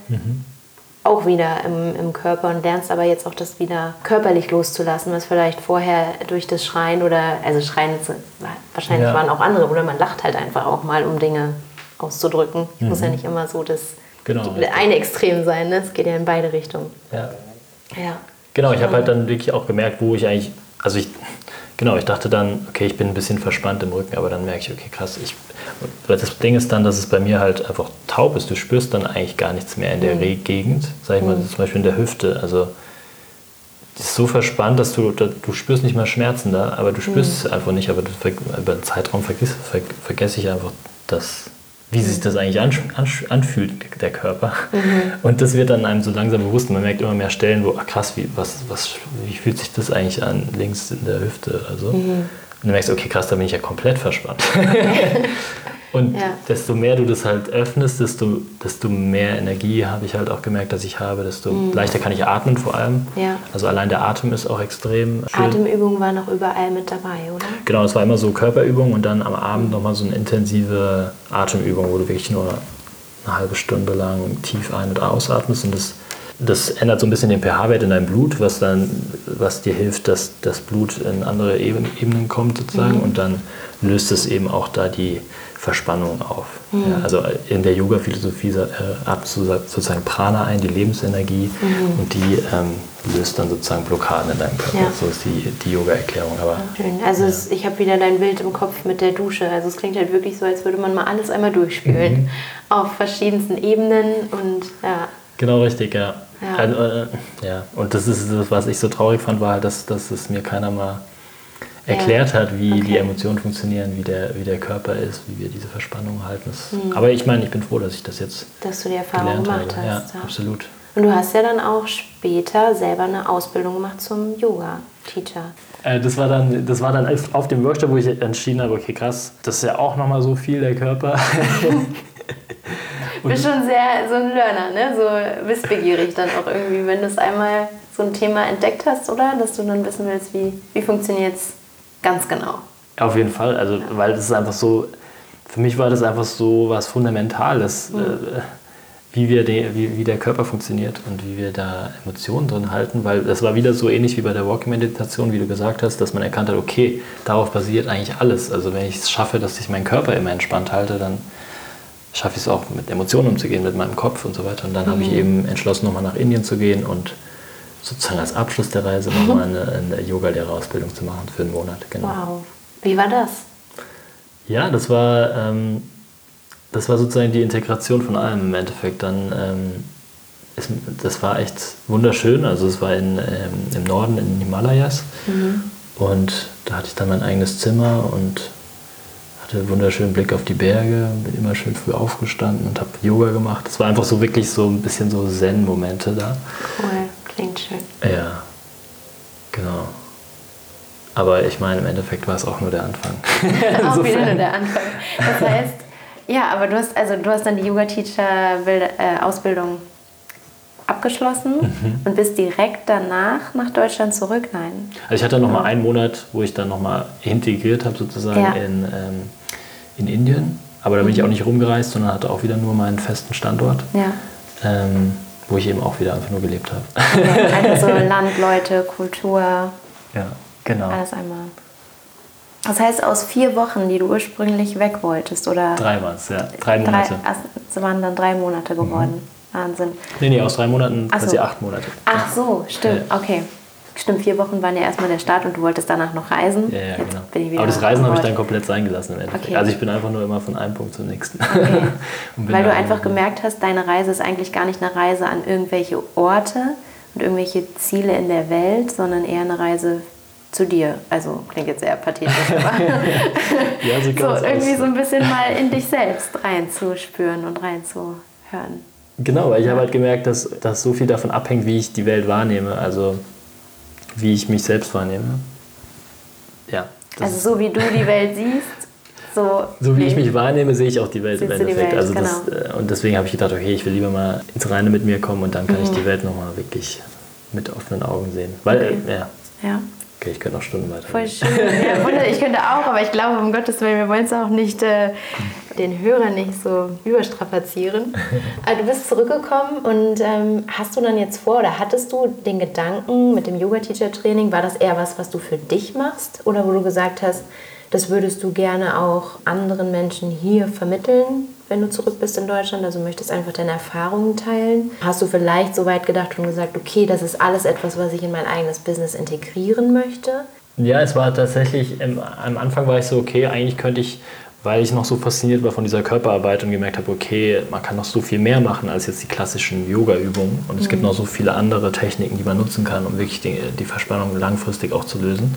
auch wieder im Körper und lernst aber jetzt auch das wieder körperlich loszulassen, was vielleicht vorher durch das Schreien Schreien wahrscheinlich waren auch andere, oder man lacht halt einfach auch mal, um Dinge auszudrücken. Muss ja nicht immer so eine Extrem sein, ne? Es geht ja in beide Richtungen. Ja. Genau, ich habe halt dann wirklich auch gemerkt, wo ich eigentlich, ich dachte dann, okay, ich bin ein bisschen verspannt im Rücken, aber dann merke ich, okay, krass, das Ding ist dann, dass es bei mir halt einfach taub ist. Du spürst dann eigentlich gar nichts mehr in der Gegend, sag ich mal, zum Beispiel in der Hüfte. Also das ist so verspannt, dass du spürst nicht mal Schmerzen da, aber du spürst es einfach nicht. Aber über den Zeitraum vergesse ich einfach, wie sich das eigentlich anfühlt, der Körper. Und das wird dann einem so langsam bewusst. Man merkt immer mehr Stellen, wo, krass, wie fühlt sich das eigentlich an, links in der Hüfte oder so. Und dann merkst du, okay, krass, da bin ich ja komplett verspannt. Und desto mehr du das halt öffnest, desto mehr Energie habe ich halt auch gemerkt, dass ich habe, desto leichter kann ich atmen vor allem. Ja. Also allein der Atem ist auch extrem schön. Atemübungen waren noch überall mit dabei, oder? Genau, es war immer so Körperübung und dann am Abend nochmal so eine intensive Atemübung, wo du wirklich nur eine halbe Stunde lang tief ein- und ausatmest. Und das ändert so ein bisschen den pH-Wert in deinem Blut, was dir hilft, dass das Blut in andere Ebenen kommt sozusagen. Und dann löst es eben auch da die Verspannung auf. Ja, also in der Yoga-Philosophie atmest du sozusagen Prana ein, die Lebensenergie, und die löst dann sozusagen Blockaden in deinem Körper. Ja. So ist die Yoga-Erklärung. Aber, schön. Also ich habe wieder dein Bild im Kopf mit der Dusche. Also es klingt halt wirklich so, als würde man mal alles einmal durchspülen. Auf verschiedensten Ebenen und ja. Genau, richtig, ja. Ja. Ja. Und das ist das, was ich so traurig fand, war halt, dass es mir keiner mal erklärt hat, wie die Emotionen funktionieren, wie der Körper ist, wie wir diese Verspannung halten. Aber ich meine, ich bin froh, dass ich das jetzt dass du die Erfahrung gemacht hast. Ja, absolut. Und du hast ja dann auch später selber eine Ausbildung gemacht zum Yoga-Teacher. Das war dann auf dem Workshop, wo ich entschieden habe, okay, krass, das ist ja auch nochmal so viel, der Körper. Du bist schon sehr so ein Learner, ne? So wissbegierig dann auch irgendwie, wenn du es einmal so ein Thema entdeckt hast, oder? Dass du dann wissen willst, wie funktioniert es ganz genau. Auf jeden Fall, also weil das ist einfach so, für mich war das einfach so was Fundamentales, wie der Körper funktioniert und wie wir da Emotionen drin halten, weil das war wieder so ähnlich wie bei der Walking-Meditation, wie du gesagt hast, dass man erkannt hat, okay, darauf basiert eigentlich alles. Also wenn ich es schaffe, dass ich meinen Körper immer entspannt halte, dann schaffe ich es auch, mit Emotionen umzugehen, mit meinem Kopf und so weiter. Und dann habe ich eben entschlossen, nochmal nach Indien zu gehen und sozusagen als Abschluss der Reise nochmal eine Yoga-Lehrerausbildung zu machen für einen Monat. Genau. Wow. Wie war das? Ja, das war sozusagen die Integration von allem im Endeffekt. Das war echt wunderschön. Also es war im Norden, in den Himalayas. Und da hatte ich dann mein eigenes Zimmer und hatte einen wunderschönen Blick auf die Berge, bin immer schön früh aufgestanden und habe Yoga gemacht. Es war einfach so wirklich so ein bisschen so Zen-Momente da. Cool, klingt schön. Ja, genau. Aber ich meine, im Endeffekt war es auch nur der Anfang. Auch wieder nur der Anfang. Das heißt, ja, aber du hast dann die Yoga-Teacher-Ausbildung abgeschlossen und bist direkt danach nach Deutschland zurück? Nein. Also ich hatte noch mal einen Monat, wo ich dann noch mal integriert habe sozusagen in Indien. Aber da bin ich auch nicht rumgereist, sondern hatte auch wieder nur meinen festen Standort, wo ich eben auch wieder einfach nur gelebt habe. Okay, also Land, Leute, Kultur. Ja, genau. Alles einmal. Das heißt, aus 4 Wochen, die du ursprünglich weg wolltest, oder? 3 waren es, ja. 3 Monate. Es waren dann 3 Monate geworden. Wahnsinn. Nee, aus 3 Monaten quasi 8 Monate. Ach so, stimmt. Ja. Okay. Stimmt, 4 Wochen waren ja erstmal der Start und du wolltest danach noch reisen. Ja, genau. Aber das Reisen habe ich dann komplett sein gelassen im Endeffekt. Okay. Also ich bin einfach nur immer von einem Punkt zum nächsten. Okay. Weil du einfach gemerkt hast, deine Reise ist eigentlich gar nicht eine Reise an irgendwelche Orte und irgendwelche Ziele in der Welt, sondern eher eine Reise zu dir. Also klingt jetzt sehr pathetisch, aber ja, so irgendwie so ein bisschen mal in dich selbst reinzuspüren und reinzuhören. Genau, weil ich habe halt gemerkt, dass so viel davon abhängt, wie ich die Welt wahrnehme, also wie ich mich selbst wahrnehme. Ja. Also so wie du die Welt siehst, so wie ich mich wahrnehme, sehe ich auch die Welt im Endeffekt. Also genau. Und deswegen habe ich gedacht, okay, ich will lieber mal ins Reine mit mir kommen und dann kann ich die Welt nochmal wirklich mit offenen Augen sehen. Weil, ja. Okay, ich könnte noch Stunden weiter. Voll schön. Ja, ich könnte auch, aber ich glaube, um Gottes Willen, wir wollen es auch nicht, den Hörer nicht so überstrapazieren. Also du bist zurückgekommen und hast du dann jetzt vor, oder hattest du den Gedanken mit dem Yoga-Teacher-Training, war das eher was du für dich machst? Oder wo du gesagt hast, das würdest du gerne auch anderen Menschen hier vermitteln, wenn du zurück bist in Deutschland? Also möchtest einfach deine Erfahrungen teilen? Hast du vielleicht so weit gedacht und gesagt, okay, das ist alles etwas, was ich in mein eigenes Business integrieren möchte? Ja, es war tatsächlich, am Anfang war ich so, okay, eigentlich könnte ich, weil ich noch so fasziniert war von dieser Körperarbeit und gemerkt habe, okay, man kann noch so viel mehr machen als jetzt die klassischen Yoga-Übungen. Und es gibt noch so viele andere Techniken, die man nutzen kann, um wirklich die Verspannung langfristig auch zu lösen.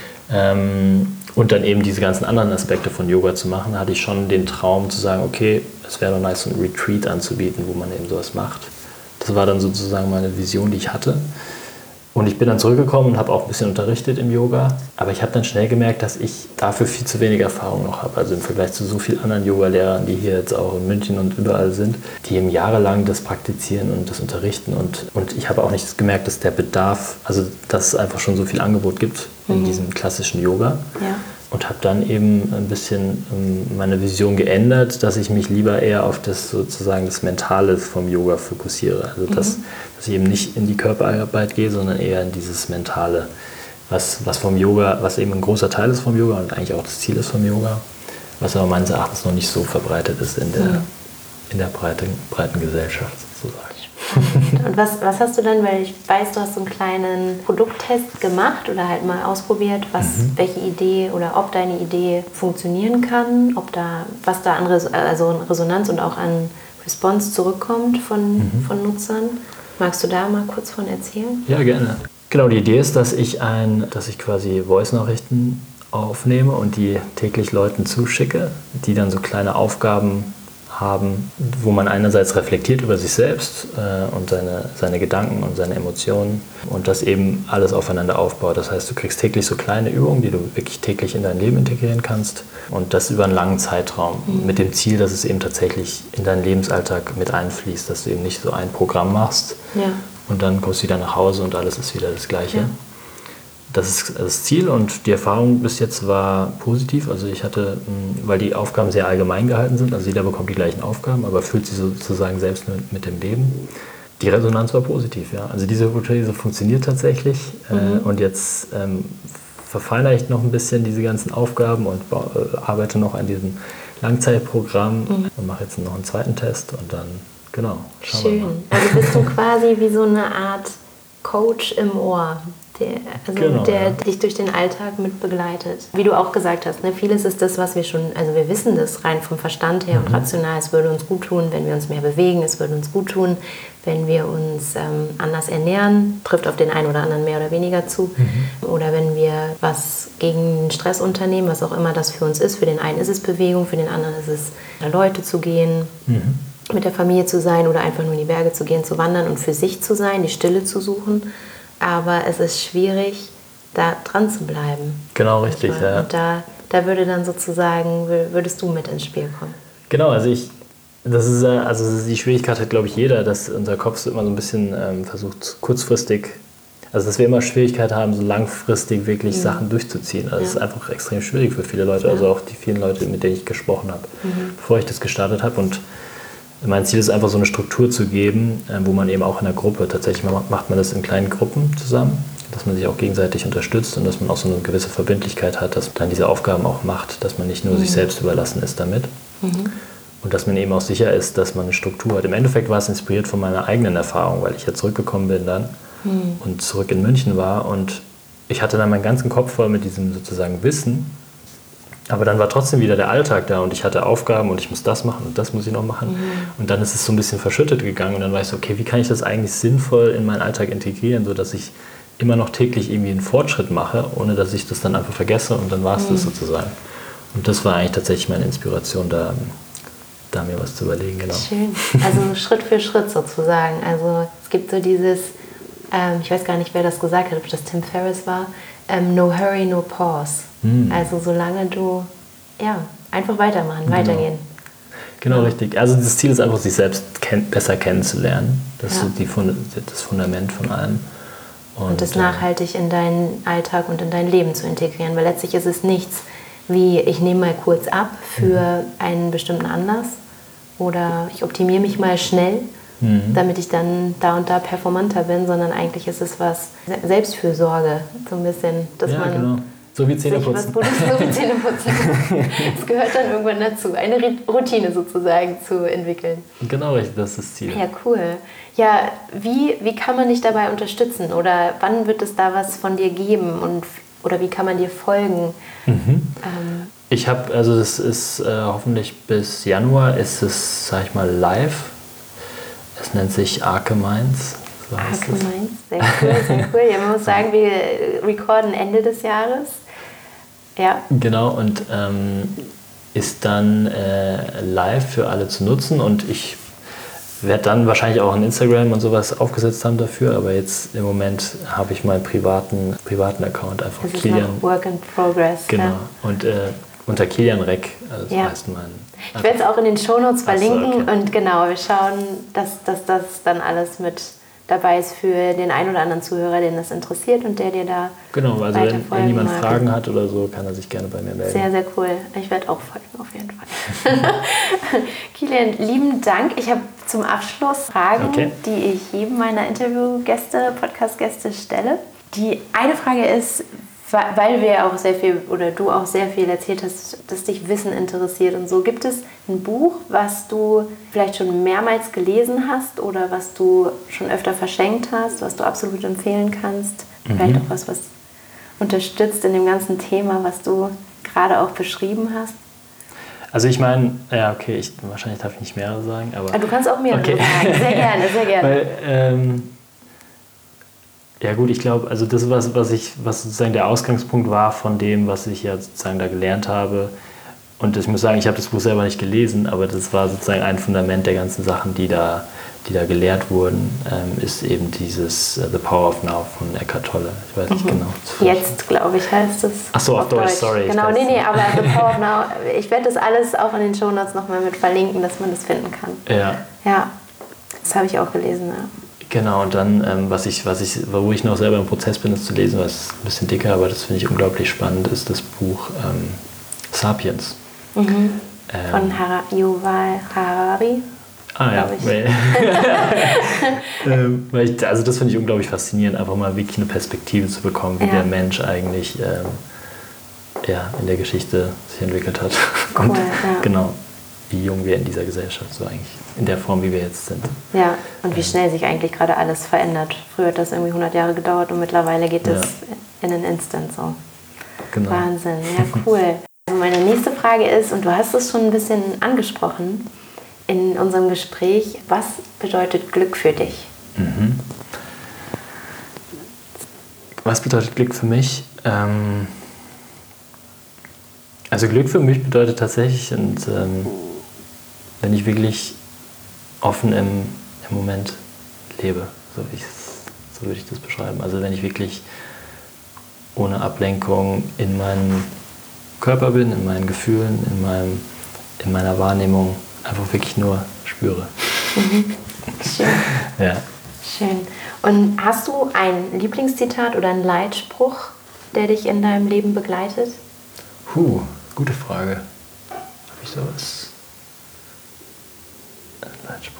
Und dann eben diese ganzen anderen Aspekte von Yoga zu machen, hatte ich schon den Traum zu sagen, okay, es wäre doch nice, so ein Retreat anzubieten, wo man eben sowas macht. Das war dann sozusagen meine Vision, die ich hatte. Und ich bin dann zurückgekommen und habe auch ein bisschen unterrichtet im Yoga. Aber ich habe dann schnell gemerkt, dass ich dafür viel zu wenig Erfahrung noch habe. Also im Vergleich zu so vielen anderen Yoga-Lehrern, die hier jetzt auch in München und überall sind, die eben jahrelang das praktizieren und das unterrichten. Und ich habe auch nicht gemerkt, dass der Bedarf, also dass es einfach schon so viel Angebot gibt in diesem klassischen Yoga. Ja. Und habe dann eben ein bisschen meine Vision geändert, dass ich mich lieber eher auf das sozusagen das Mentale vom Yoga fokussiere. Also dass ich eben nicht in die Körperarbeit gehe, sondern eher in dieses Mentale, was vom Yoga, was eben ein großer Teil ist vom Yoga und eigentlich auch das Ziel ist vom Yoga, was aber meines Erachtens noch nicht so verbreitet ist in der breiten Gesellschaft sozusagen. Und was hast du dann, weil ich weiß, du hast so einen kleinen Produkttest gemacht oder halt mal ausprobiert, welche Idee oder ob deine Idee funktionieren kann, was da an Resonanz und auch an Response zurückkommt von Nutzern. Magst du da mal kurz von erzählen? Ja, gerne. Genau, die Idee ist, dass ich quasi Voice-Nachrichten aufnehme und die täglich Leuten zuschicke, die dann so kleine Aufgaben haben, wo man einerseits reflektiert über sich selbst und seine Gedanken und seine Emotionen und das eben alles aufeinander aufbaut. Das heißt, du kriegst täglich so kleine Übungen, die du wirklich täglich in dein Leben integrieren kannst und das über einen langen Zeitraum mit dem Ziel, dass es eben tatsächlich in deinen Lebensalltag mit einfließt, dass du eben nicht so ein Programm machst und dann kommst du wieder nach Hause und alles ist wieder das Gleiche. Ja. Das ist das Ziel und die Erfahrung bis jetzt war positiv. Also ich hatte, weil die Aufgaben sehr allgemein gehalten sind, also jeder bekommt die gleichen Aufgaben, aber füllt sie sozusagen selbst mit dem Leben. Die Resonanz war positiv, ja. Also diese Hypothese funktioniert tatsächlich und jetzt verfeinere ich noch ein bisschen diese ganzen Aufgaben und arbeite noch an diesem Langzeitprogramm und mache jetzt noch einen zweiten Test und dann, genau, schauen wir mal. Also bist du quasi wie so eine Art Coach im Ohr. Der dich durch den Alltag mit begleitet. Wie du auch gesagt hast, ne, vieles ist das, was wir wissen das rein vom Verstand her und rational, es würde uns gut tun, wenn wir uns mehr bewegen, es würde uns gut tun, wenn wir uns anders ernähren, trifft auf den einen oder anderen mehr oder weniger zu. Oder wenn wir was gegen den Stress unternehmen, was auch immer das für uns ist. Für den einen ist es Bewegung, für den anderen ist es Leute zu gehen, mit der Familie zu sein oder einfach nur in die Berge zu gehen, zu wandern und für sich zu sein, die Stille zu suchen. Aber es ist schwierig, da dran zu bleiben. Genau, richtig. Ja. Und da würde dann sozusagen, würdest du mit ins Spiel kommen. Genau, also die Schwierigkeit hat, glaube ich, jeder, dass unser Kopf so immer so ein bisschen versucht, kurzfristig, also dass wir immer Schwierigkeit haben, so langfristig wirklich Sachen durchzuziehen. Also es ist einfach extrem schwierig für viele Leute, also auch die vielen Leute, mit denen ich gesprochen habe, bevor ich das gestartet habe. Und mein Ziel ist einfach so eine Struktur zu geben, wo man eben auch in der Gruppe, tatsächlich macht man das in kleinen Gruppen zusammen, dass man sich auch gegenseitig unterstützt und dass man auch so eine gewisse Verbindlichkeit hat, dass man dann diese Aufgaben auch macht, dass man nicht nur sich selbst überlassen ist damit und dass man eben auch sicher ist, dass man eine Struktur hat. Im Endeffekt war es inspiriert von meiner eigenen Erfahrung, weil ich ja zurückgekommen bin dann und zurück in München war und ich hatte dann meinen ganzen Kopf voll mit diesem sozusagen Wissen. Aber dann war trotzdem wieder der Alltag da und ich hatte Aufgaben und ich muss das machen und das muss ich noch machen. Und dann ist es so ein bisschen verschüttet gegangen und dann war ich so, okay, wie kann ich das eigentlich sinnvoll in meinen Alltag integrieren, sodass ich immer noch täglich irgendwie einen Fortschritt mache, ohne dass ich das dann einfach vergesse und dann war es das sozusagen. Und das war eigentlich tatsächlich meine Inspiration, da mir was zu überlegen. Genau. Schön, also Schritt für Schritt sozusagen. Also es gibt so dieses, ich weiß gar nicht, wer das gesagt hat, ob das Tim Ferriss war, no hurry, no pause. Also solange du einfach weitermachen, weitergehen. Genau, richtig. Also das Ziel ist einfach, sich selbst besser kennenzulernen. Das ist so das Fundament von allem. Und das nachhaltig in deinen Alltag und in dein Leben zu integrieren. Weil letztlich ist es nichts wie, ich nehme mal kurz ab für einen bestimmten Anlass oder ich optimiere mich mal schnell, damit ich dann da und da performanter bin, sondern eigentlich ist es was Selbstfürsorge, so ein bisschen, dass man... Genau. So wie Zähneputzen. So wie Zähneputzen. Es gehört dann irgendwann dazu, eine Routine sozusagen zu entwickeln. Genau, richtig, das ist das Ziel. Ja, cool. Ja, wie kann man dich dabei unterstützen? Oder wann wird es da was von dir geben? Oder wie kann man dir folgen? Ich habe, also das ist hoffentlich bis Januar ist es, sag ich mal, live. Es nennt sich Arke Minds. So Arke Minds, sehr cool, sehr cool. Ja, man muss sagen, wir recorden Ende des Jahres. Ja. Genau, und ist dann live für alle zu nutzen und ich werde dann wahrscheinlich auch ein Instagram und sowas aufgesetzt haben dafür, aber jetzt im Moment habe ich meinen privaten Account einfach Das ist Kilian. noch Work in Progress. Genau. Ja. Und unter Kilian Reck, also das heißt mein. Ich werde es auch in den Shownotes verlinken okay. und genau, wir schauen, dass das dann alles mit dabei ist für den einen oder anderen Zuhörer, den das interessiert und der dir da Genau, also weiter wenn jemand mag. Fragen hat oder so, kann er sich gerne bei mir melden. Sehr, sehr cool. Ich werde auch folgen, auf jeden Fall. Kilian, lieben Dank. Ich habe zum Abschluss Fragen, die ich jedem meiner Interviewgäste, Podcast-Gäste stelle. Die eine Frage ist, weil wir auch sehr viel oder du auch sehr viel erzählt hast, dass dich Wissen interessiert und so. Gibt es ein Buch, was du vielleicht schon mehrmals gelesen hast oder was du schon öfter verschenkt hast, was du absolut empfehlen kannst? Vielleicht auch was unterstützt in dem ganzen Thema, was du gerade auch beschrieben hast? Also ich meine, ja okay, wahrscheinlich darf ich nicht mehrere sagen, aber... Du kannst auch mehrere sagen. Sehr gerne, sehr gerne. Weil, ja gut, ich glaube, also das, was sozusagen der Ausgangspunkt war von dem, was ich ja sozusagen da gelernt habe. Und ich muss sagen, ich habe das Buch selber nicht gelesen, aber das war sozusagen ein Fundament der ganzen Sachen, die da gelehrt wurden, ist eben dieses The Power of Now von Eckhart Tolle. Ich weiß nicht genau. Jetzt, glaube ich, heißt es. Ach so, auf Deutsch, sorry. Genau, nee, aber The Power of Now, ich werde das alles auch in den Shownotes nochmal mit verlinken, dass man das finden kann. Ja, das habe ich auch gelesen, ja. Genau, und dann, wo ich noch selber im Prozess bin, das zu lesen, was ist ein bisschen dicker, aber das finde ich unglaublich spannend, ist das Buch Sapiens. Von Yuval Harari. Ah ja, also das finde ich unglaublich faszinierend, einfach mal wirklich eine Perspektive zu bekommen, wie der Mensch eigentlich in der Geschichte sich entwickelt hat. Cool, und genau, wie jung wir in dieser Gesellschaft so eigentlich, in der Form, wie wir jetzt sind. Ja, und wie schnell sich eigentlich gerade alles verändert. Früher hat das irgendwie 100 Jahre gedauert und mittlerweile geht es in an Instant so. Genau. Wahnsinn, ja cool. Also meine nächste Frage ist, und du hast es schon ein bisschen angesprochen in unserem Gespräch, was bedeutet Glück für dich? Was bedeutet Glück für mich? Also Glück für mich bedeutet tatsächlich, und wenn ich wirklich offen im Moment lebe, so würde ich das beschreiben. Also wenn ich wirklich ohne Ablenkung in meinem Körper bin, in meinen Gefühlen, in meiner Wahrnehmung, einfach wirklich nur spüre. Schön. Ja. Schön. Und hast du ein Lieblingszitat oder einen Leitspruch, der dich in deinem Leben begleitet? Gute Frage. Habe ich sowas? Ein Leitspruch?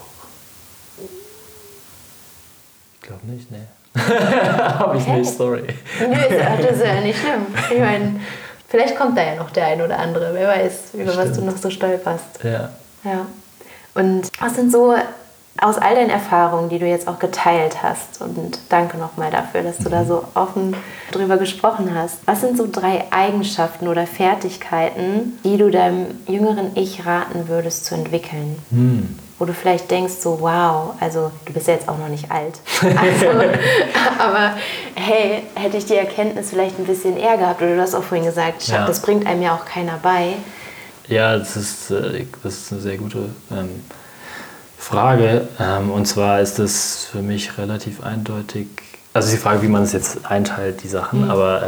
Ich glaube nicht, ne. Habe ich nicht, sorry. Nö, das ist ja nicht schlimm. Ich meine, vielleicht kommt da ja noch der ein oder andere. Wer weiß, über was du noch so stolperst. Ja. Und was sind so aus all deinen Erfahrungen, die du jetzt auch geteilt hast, und danke nochmal dafür, dass du da so offen drüber gesprochen hast, was sind so 3 Eigenschaften oder Fertigkeiten, die du deinem jüngeren Ich raten würdest zu entwickeln? Wo du vielleicht denkst so, wow, also du bist ja jetzt auch noch nicht alt. Also, aber hey, hätte ich die Erkenntnis vielleicht ein bisschen eher gehabt, oder du hast auch vorhin gesagt, das bringt einem ja auch keiner bei. Ja, das ist eine sehr gute Frage. Und zwar ist das für mich relativ eindeutig. Also die Frage, wie man es jetzt einteilt, die Sachen, aber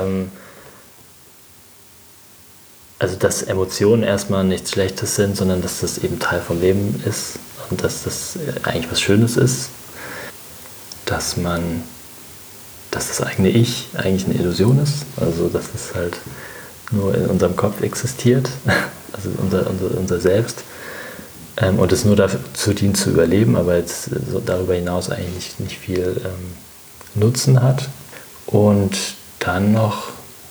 also dass Emotionen erstmal nichts Schlechtes sind, sondern dass das eben Teil vom Leben ist und dass das eigentlich was Schönes ist. Dass das eigene Ich eigentlich eine Illusion ist, also dass es halt nur in unserem Kopf existiert, also unser Selbst. Und es nur dazu dient zu überleben, aber jetzt darüber hinaus eigentlich nicht viel Nutzen hat. Und dann noch,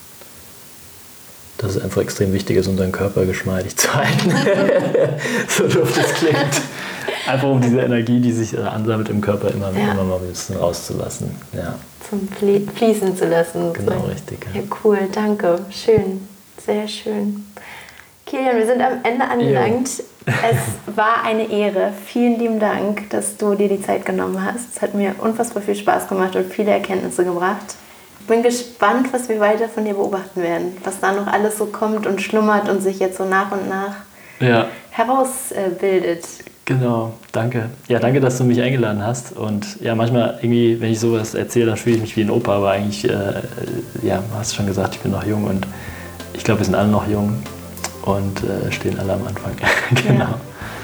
dass es einfach extrem wichtig ist, unseren Körper geschmeidig zu halten. So doof das klingt. Einfach um diese Energie, die sich ansammelt im Körper, immer mal ein bisschen rauszulassen. Ja. Zum Fließen zu lassen. Genau, richtig. Ja, cool, danke. Schön, sehr schön. Kilian, wir sind am Ende angelangt. Es war eine Ehre. Vielen lieben Dank, dass du dir die Zeit genommen hast. Es hat mir unfassbar viel Spaß gemacht und viele Erkenntnisse gebracht. Ich bin gespannt, was wir weiter von dir beobachten werden. Was da noch alles so kommt und schlummert und sich jetzt so nach und nach herausbildet. Genau, danke. Ja, danke, dass du mich eingeladen hast. Und ja, manchmal irgendwie, wenn ich sowas erzähle, dann fühle ich mich wie ein Opa, aber eigentlich, ja, hast du schon gesagt, ich bin noch jung und ich glaube, wir sind alle noch jung und stehen alle am Anfang. Genau. Ja.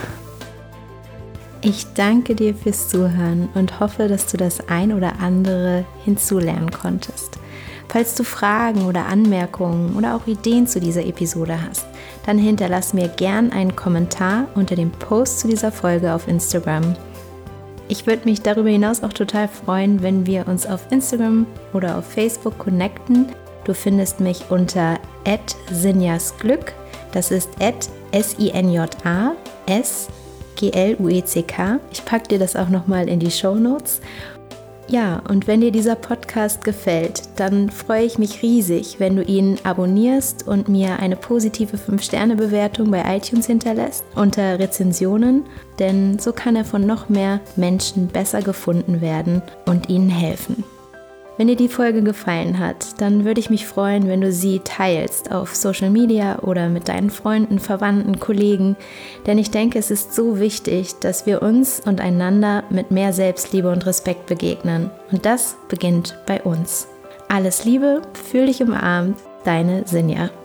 Ich danke dir fürs Zuhören und hoffe, dass du das ein oder andere hinzulernen konntest. Falls du Fragen oder Anmerkungen oder auch Ideen zu dieser Episode hast, dann hinterlass mir gern einen Kommentar unter dem Post zu dieser Folge auf Instagram. Ich würde mich darüber hinaus auch total freuen, wenn wir uns auf Instagram oder auf Facebook connecten. Du findest mich unter @sinjasglück, das ist @SINJASGLUECK. Ich packe dir das auch nochmal in die Shownotes. Ja, und wenn dir dieser Podcast gefällt, dann freue ich mich riesig, wenn du ihn abonnierst und mir eine positive 5-Sterne-Bewertung bei iTunes hinterlässt unter Rezensionen, denn so kann er von noch mehr Menschen besser gefunden werden und ihnen helfen. Wenn dir die Folge gefallen hat, dann würde ich mich freuen, wenn du sie teilst auf Social Media oder mit deinen Freunden, Verwandten, Kollegen, denn ich denke, es ist so wichtig, dass wir uns und einander mit mehr Selbstliebe und Respekt begegnen. Und das beginnt bei uns. Alles Liebe, fühl dich umarmt, deine Sinja.